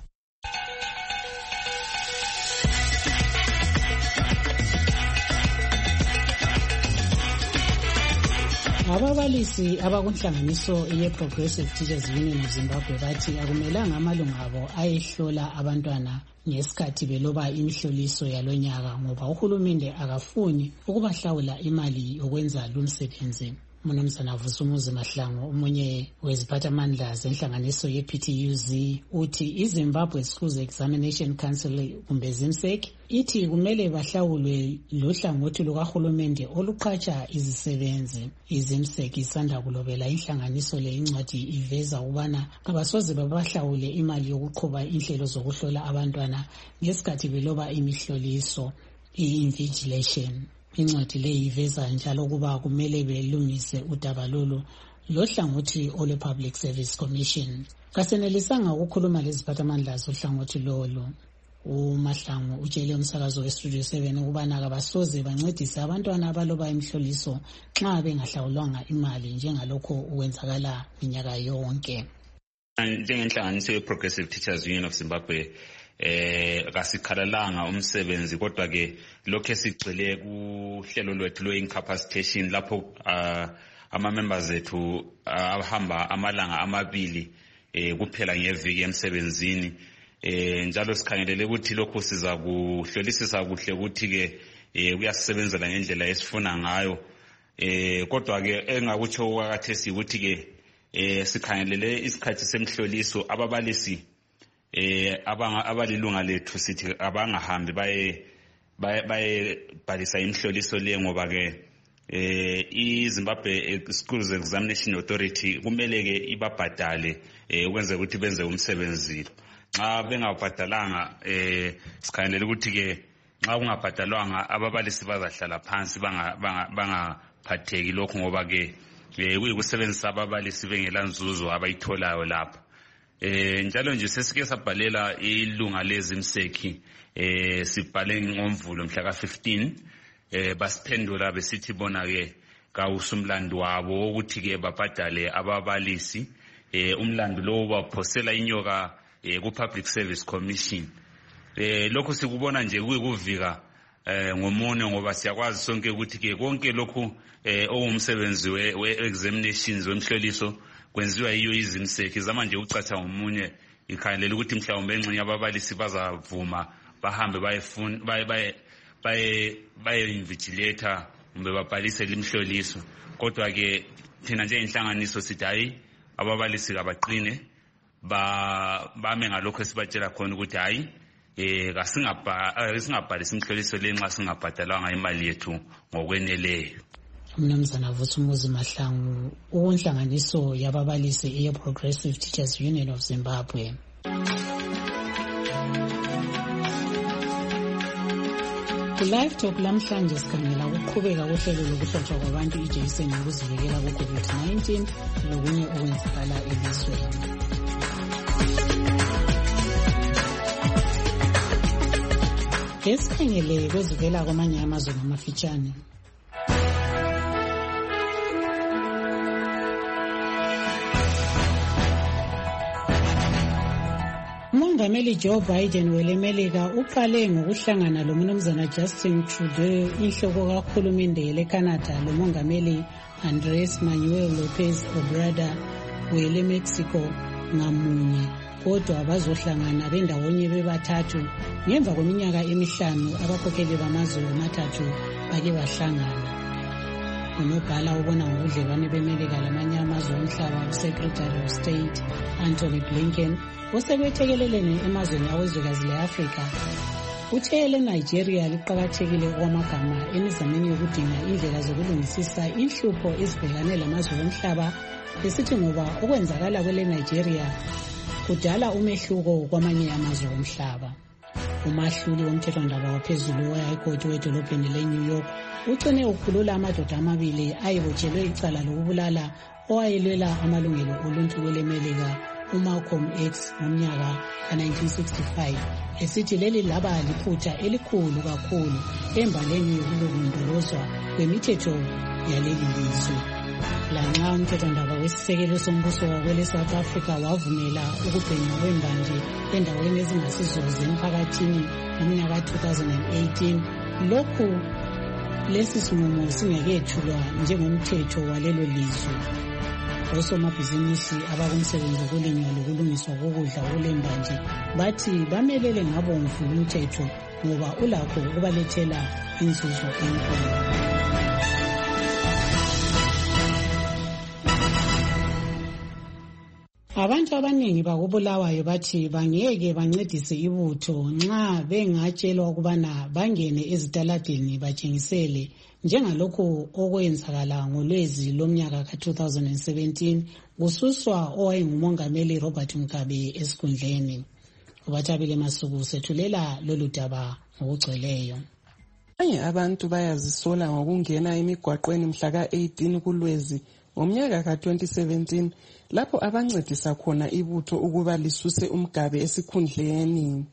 Ababalisi abakunhlanganiso ye-Progressive Teachers Union of Zimbabwe bathi akumelanga amalunga abo ayehlola abantwana ngesikhathi beloba imihloliso yalonyaka ngoba uhulumende akafuni ukubahlawula imali yokwenza lumsebenzi. Mnumzana Vusumuzi Mahlangu, umunye weziphathamandla zenhlanganiso ye-P T U Z, uthi iZimbabwe Schools Examination Council kumbe ZIMSEC ithi kumele bahlawulwe lohlangothi lukahulumende oluqhatsha izisebenzi. IZIMSEC isanda kulobela inhlanganiso le incwadi iveza ukubana kabasoze babahlawule imali yokuqhuba inhlelo zokuhlola abantwana ngesikhathi beloba imihloliso i-invigilation. Incwadi le iveza njalo kuba kumele belungise udaba lolu lohlangothi ole Public Service Commission. Kasenelisanga ukukhuluma leziphathamandla zohlangothi lolu. uMahlangu utshele umsakazo weStudio seven ukubana kabasoze bancedise abantwana abaloba imihloliso nxa bengahlawulwanga imali njengalokho ukwenzakala minyaka yonke. Njengenhlanganiso ye-Progressive Teachers Union of Zimbabwe eh kasikhalalanga umsebenzi, kodwa ke lokho esigcile kuhlelo lwethu lwe-incapacitation lapho uh, ama members ethu ahamba uh, amalanga amabili eh kuphela ngeviki emsebenzini. Eh njalo sikhangelele ukuthi lokho siza kuhlolisisa kuhle ukuthi ke eh kuyasebenzela ngendlela esifuna ngayo. Eh kodwa ke engakutsho kwakathesi ukuthi ke eh sikhangelele isikhathi semhloliso ababalisi eh abanga abalilunga lethu sithi abangahambi baye baye bhalisa imhloliso le ngoba ke eh iZimbabwe Schools Examination Authority kumele ke ibabhadale eh ukwenza ukuthi benze umsebenzi. Xa bengabhadalanga eh sikhangelela ukuthi ke nxa kungabhadalwanga ababalisi bazahlala phansi banga bangaphatheki lokho ngoba ke kuyikusebenzisa ababalisi bengela nzuzo abayitholayo lapha. Eh njalo nje sesike sabhalela ilunga leZIMSEC eh sibhale ngomvulo mhla ka fifteen eh basiphendula besithi bona ke kawusumlando wabo ukuthi ke babhadale ababalisi eh umlando lo baphosela inyoka eh ku Public Service Commission. Eh lokho sikubona nje kuyikuvika eh ngomunye ngoba siyakwazi sonke ukuthi ke konke lokhu eh owumsebenzi we examinations wemhloliso kwenziwa yiyo izimseki zamanje ucatha ngomunye ikhalela ukuthi mhlawumbe engxenye ababalisi bazavuma bahambe bayefuna baye baye baye baye invigilator umbe babhalise limhloliso kodwa ke thina nje inhlanganiso sithi hayi ababalisi kabaqine ba bame ngalokho esibatshela khona ukuthi hayi eh kasingabha singabhalisa imhloliso lenxa singabhadalanga imali yethu ngokweneleyo. Mnumzana Vutsumuzi Mahlangu, unhlanganiso yababalisi ye-Progressive Teachers Union of Zimbabwe. Ku-Live Talk lamhlanje sikhangela ukuqhubeka kohlelo lokuhlotshwa kwabantu ijekiseni yokuzivikela ku-COVID nineteen lokunye okwenzakala elizweni. Esikhangele kwezivela kwamanye amazwe ngamafitshane. uMongameli Joe Biden welemelika uqale ngokuhlangana loMnumzana Justin Trudeau inhloko kahulumende leCanada loMongameli Andrés Manuel López Obrador wele Mexico ngamunye kodwa bazohlangana bendawonye bebathathu ngemva kweminyaka emihlanu abakhokheli bamazwe amathathu bake bahlangana. Unobhala ubona ngobudlelwane bemelika lamanye amazwe omhlaba uSecretary of State Anthony Blinken osebethekelelene emazweni awezwekazi le-Afrika uthe leNigeria liqakathekile okwamagama emizameni yokudinga indlela zokulungisisa inhlupho ezibhekane lamazwe omhlaba esithi ngoba okwenzakala kwele-Nigeria kudala umehluko kwamanye amazwe omhlaba. Umahluli womthethwandaba waphezulu we-High Court wedolobheni le-New York ucine ukukhulula amadoda amabili ayibotshelwe icala lokubulala owayelwela amalungelo oluntu kwelemelika uMalcolm X ngomnyaka ka-nineteen sixty-five esithi leli laba liphutha elikhulu kakhulu embaleni yokulondolozwa kwemithetho yaleli lizwe. Lanxa umthethwandaba wesisekelo sombuso wakwele South Africa wavumela ukubhenywa kwembanje endaweni ezingasizo zemphakathini ngomnyaka two thousand eighteen, lokhu lesi sinqumo singekethulwa njengomthetho walelo lizwe. Osomabhizinisi abakumsebenzi wokulinywa lokulungiswa kokudla okulembanje bathi bamelele ngabomvu umthetho ngoba ulakho ukubalethela inzuzo enkulu. Abantu abaningi bakubulawayo bathi bangeke bancedise ibutho nxa bengatshelwa ukubana bangene ezitaladeni batshengisele njengalokho okwenzakala ngolwezi lomnyaka ka two thousand seventeen kususwa owayengumongameli Robert Mugabe esikhundleni. Ubathabile Masuku sethulela lolu daba ngokugcweleyo. Abanye abantu bayazisola ngokungena emigwaqweni mhla ka eighteen kuLwezi ngomnyaka ka twenty seventeen lapho abancedisa khona ibutho ukuba lisuse uMgabe esikhundleni.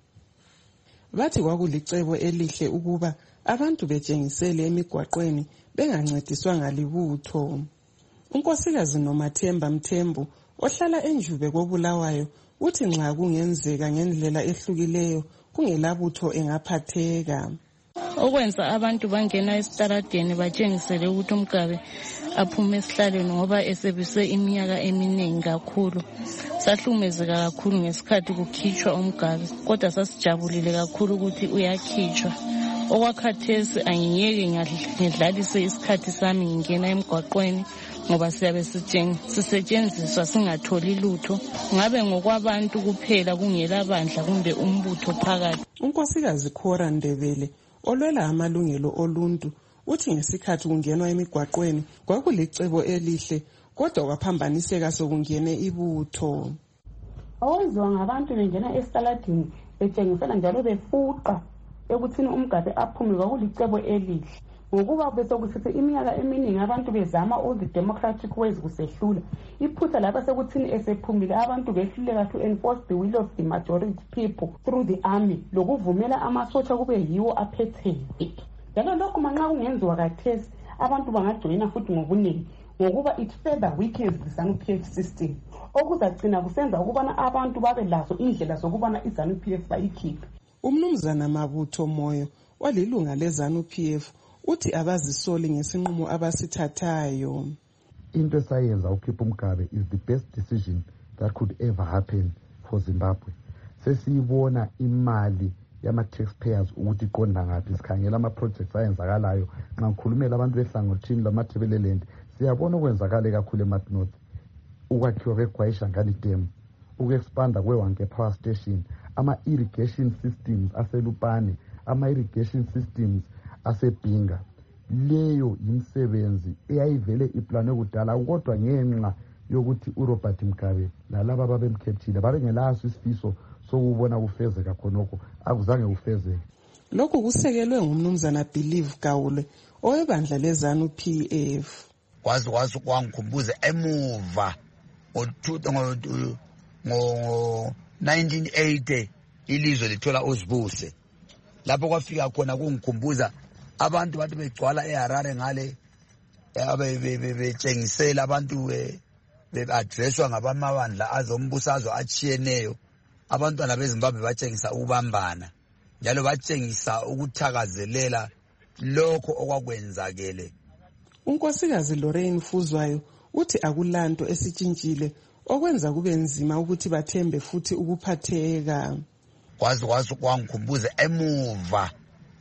Bathi kwakulicebo elihle ukuba abantu betshengisele emigwaqweni bengancediswa ngalibutho. Unkosikazi Nomathemba Mthembu ohlala enjube koBulawayo uthi nxa kungenzeka ngendlela ehlukileyo kungelabutho engaphatheka. Okwenza abantu bangena esitaradeni batshengisele ukuthi uMgabe aphume esihlalweni ngoba esebise iminyaka eminingi kakhulu. Sahlumezeka kakhulu ngesikhathi kukhitshwa uMgabe kodwa sasijabulile kakhulu ukuthi uyakhitshwa. Okwakhathesi angiyeke ngidlalise isikhathi sami ngingena emgwaqweni ngoba siyabe sisetshenziswa singatholi lutho ngabe ngokwabantu kuphela kungela bandla kumbe umbutho phakathi. Unkosikazi Khora Ndebele olwela amalungelo oluntu uthi ngesikhathi kungenwa emigwaqweni kwakulicebo elihle kodwa kwaphambaniseka sokungene ibutho. Owenziwa ngabantu bengena esitaladini betshengisela njalo befuqa ekuthini uMgabe aphume kwakulicebo elihle ngokuba besokusithi iminyaka eminingi abantu bezama all the democratic ways kusehlula iphutha lapha sekuthini esephumile abantu behluleka to enforce the will of the majority people through the army lokuvumela amasotsha kube yiwo aphetheyo. Njalo lokhu manxa kungenziwa kathesi abantu bangajoyina futhi ngobuningi ngokuba it further weakens the ZANU-P F system okuzagcina kusenza ukubana abantu babe lazo indlela zokubana i-ZANU-P F bayikhiphe. Umnumzana Mabutho Moyo walilunga le-ZANU-P F uthi abazisoli ngesinqumo abasithathayo. Into esayenza ukhipha uMgabe is the best decision that could ever happen for Zimbabwe. Sesiyibona imali yama-taxpayers ukuthi iqonda ngaphi, sikhangela ama-projects ayenzakalayo nxa ngikhulumela abantu behlangothini lwamathebeleland siyabona okwenzakale kakhulu eMarth North, ukwakhiwa kweGwayishangani Dam, uku-expanda kweWanke Power Station, ama-irrigation systems aseLupane, ama-irrigation systems asebhinga. Leyo yimsebenzi eyayivele iplanwe kudala kodwa ngenxa yokuthi uRobert Mugabe lalaba babemkhethile babengelaso isifiso sokubona kufezeka khonokho, akuzange kufezeke. Lokhu kusekelwe ngumnumzana Believe Gawule owebandla le-ZANU-P F. Kwazi kwazi kwangikhumbuza emuva ngo nineteen eighty ilizwe lithola uzibuse, lapho kwafika khona kungikhumbuza abantu bathi begcwala eHarare ngale betshengisela abantu be-addresswa ngabamabandla azombusazwe achiyeneyo. Abantwana beZimbabwe batshengisa ukubambana njalo batshengisa ukuthakazelela lokho okwakwenzakele. Unkosikazi Lorraine Fuzwayo uthi akulanto esitshintshile okwenza kube nzima ukuthi bathembe futhi ukuphatheka. Kwazi kwazi kwangikhumbuza emuva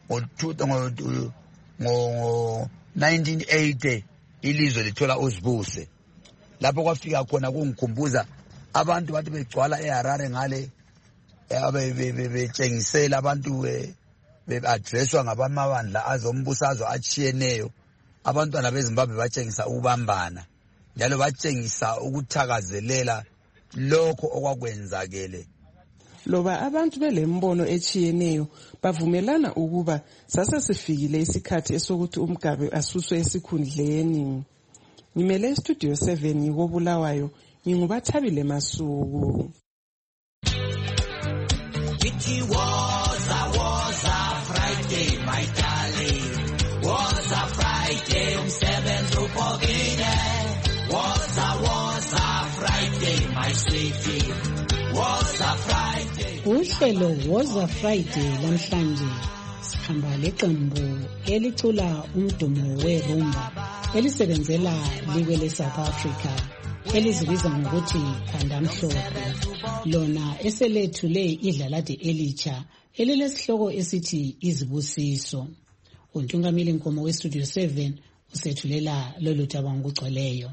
ngo nineteen eighty ilizwe lithola uzibuse, lapho kwafika khona kungikhumbuza abantu bathi begcwala eHarare ngale betshengisela abantu be-addresswa ngabamabandla azombusazwe achiyeneyo. Abantwana beZimbabwe batshengisa ukubambana njalo batshengisa ukuthakazelela lokho okwakwenzakele. Loba abantu belembono echiyeneyo bavumelana ukuba sasesifikile isikhathi esokuthi uMgabe asuswe esikhundleni. Ngimele Studio seven ngikobulawayo, ngingubathabile Masuku. It was a was a Friday, my darling. Was a Friday, umsebenzi upokile. Was a was a Friday, my sweetie. Was a Friday. Uhlelo was a Friday lamhlanje sihamba leqembu elicula umdumo werumba elisebenzela liwe leSouth Africa elizibiza ngokuthi Khanda Mhlophe, lona eselethule idlalade elitsha elilesihloko esithi Izibusiso. Untungamile Nkomo weStudio seven usethulela lolu daba ngokugcweleyo.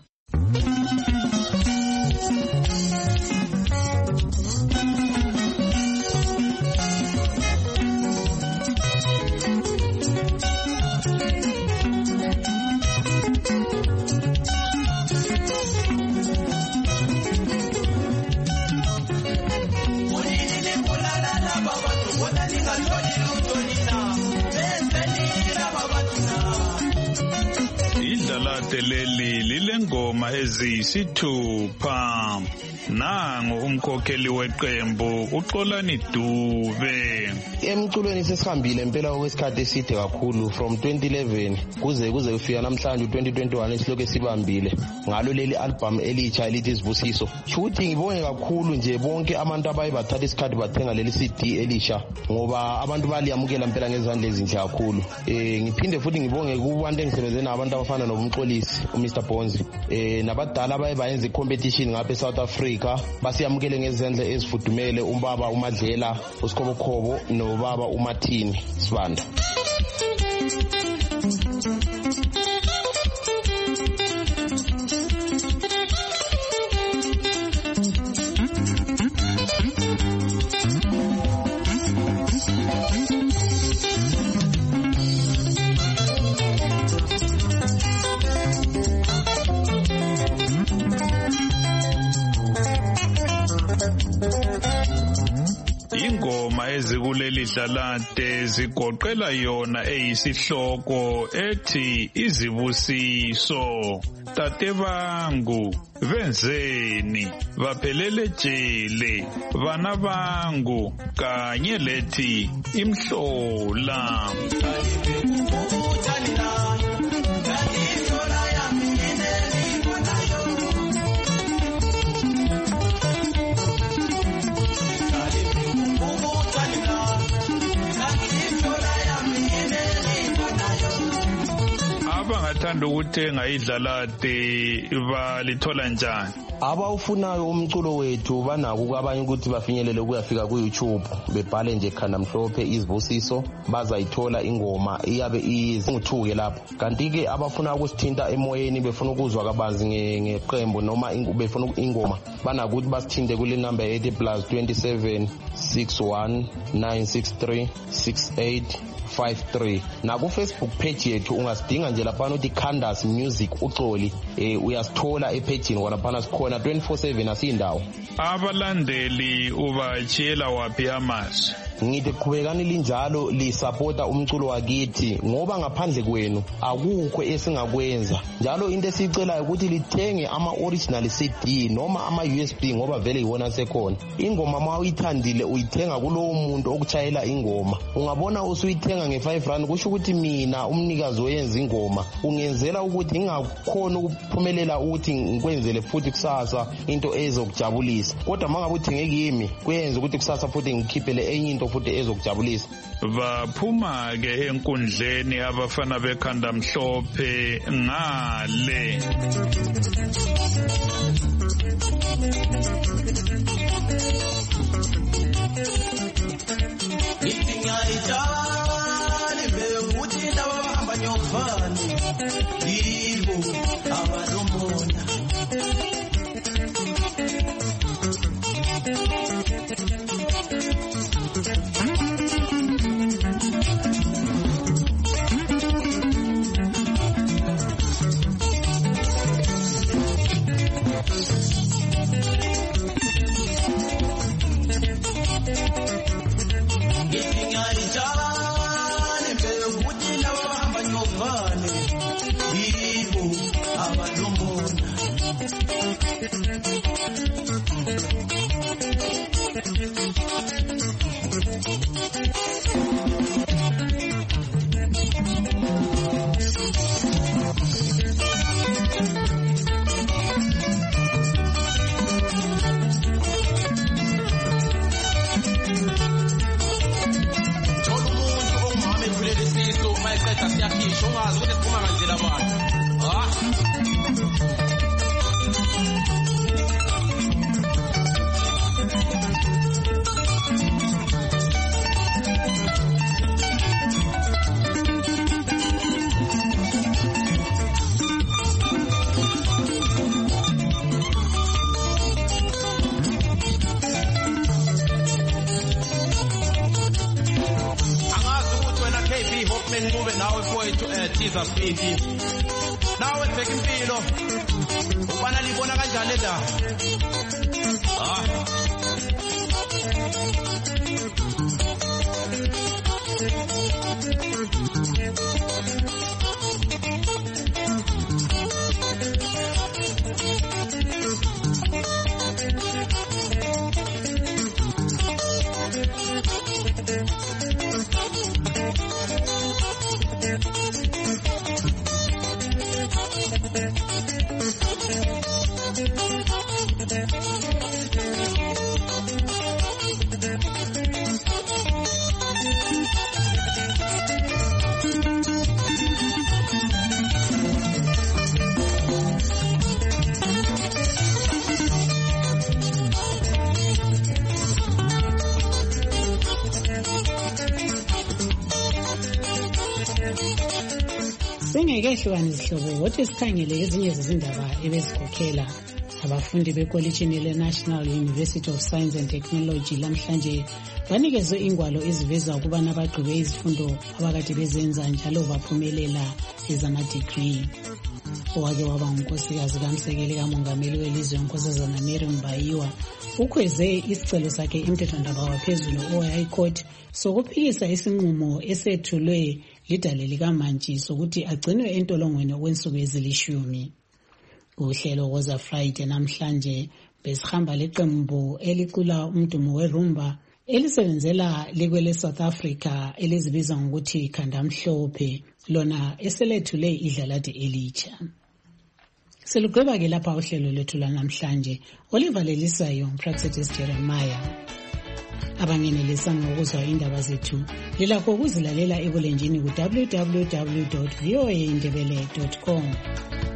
Idlalade leli lilengoma eziyisithupha. Nangu umkhokheli weqembu uXolani Dube. Emculweni sesihambile impela okwesikhathi eside kakhulu from twenty eleven kuze kuze kufika namhlanje twenty twenty-one esilokhu esibambile ngalo leli album elitsha elithi Izibusiso. Futhi ngibonge kakhulu nje bonke abantu abaye bathatha isikhathi bathenga leli C D elisha ngoba abantu baliyamukela impela ngezandla ezinhle kakhulu. Eh ngiphinde futhi ngibonge kubantu engisebenze nabantu abafana noMxolisi uMr Bonzi eh nabadala abaye bayenza icompetition ngapha eSouth Africa basiyamukele ngezandla ezifudumele umbaba uMadlela uSkhobokhobo nobaba uMathini Sibanda. Ingoma ezikuleli dlalade zigoqela yona eyisihloko ethi Izibusiso. Tate bangu benzeni baphelele jele, bana bangu kanye lethi imhlola. abangathanda ukuthenga idlalade balithola njani? Abawufunayo umculo wethu banako abanye ukuthi bafinyelele kuyafika ku YouTube bebhale nje Khanda Mhlophe Izibusiso bazayithola ingoma iyabe izinguthuke lapho. Kanti ke abafuna ukusithinta emoyeni befuna ukuzwa kabanzi ngeqembu noma befuna ingoma banako ukuthi basithinte kule number eighty plus twenty-seven sixty-one nine sixty-three sixty-eight fifty-three. Na ku Facebook page yethu ungasidinga nje lapha uthi Khandas Music uxoli eh uyasithola epage ni kwalaphana sikhona twenty-four seven asindawo. Abalandeli ubachela wapi amazi? Ngithi qhubekani linjalo lisupporta umculo wakithi ngoba ngaphandle kwenu akukho esingakwenza. Njalo into esicelayo ukuthi lithenge ama original C D noma ama U S B ngoba vele iwona sekhona. Ingoma ma uyithandile uyithenga kulowo muntu okuchayela ingoma. Ungabona usuyithenga nge five rand kusho ukuthi mina umnikazi oyenza ingoma ungenzela ukuthi ngingakhona ukuphumelela ukuthi ngikwenzele futhi kusasa into ezokujabulisa. Kodwa mangabe uthenge kimi kuyenza ukuthi kusasa futhi ngikhiphele enye into futhi ezokujabulisa. Baphuma ke enkundleni abafana bekhanda mhlophe ngale. Ngiyayitshali bekuthi laba bahamba nyovani yibo abalomona. Nawe bheka impilo ubana libona kanjani la ah Singekehlukanisa izihlobo wothi sikhangele ezinye zezindaba ebezikhokhela abafundi bekolitshini le-National University of Science and Technology lamhlanje banikezwe ingwalo eziveza ukuba nabagqibe izifundo abakade bezenza njalo baphumelela ezama-degree. Owake waba ngunkosikazi kaMsekele kamongameli welizwe uNkosazana Mary Mbayiwa ukhweze isicelo sakhe emthethwandaba waphezulu o-High Court sokuphikisa isinqumo esethulwe lidale likaMantshi sokuthi agcinwe entolongweni okwensuku ezilishumi. Uhlelo Woza Friday namhlanje besihamba leqembu elicula umdumo werumba elisebenzela likwele South Africa elizibiza ngokuthi Khanda Mhlophe lona eselethule idlalade elitsha. Selugweba ke lapha uhlelo lethu lanamhlanje olivalelisayo uPractice Jeremiah. Abangenelisanga ukuzwa indaba zethu lilakho ukuzilalela ebulenjini ku w w w dot voa indebele dot com.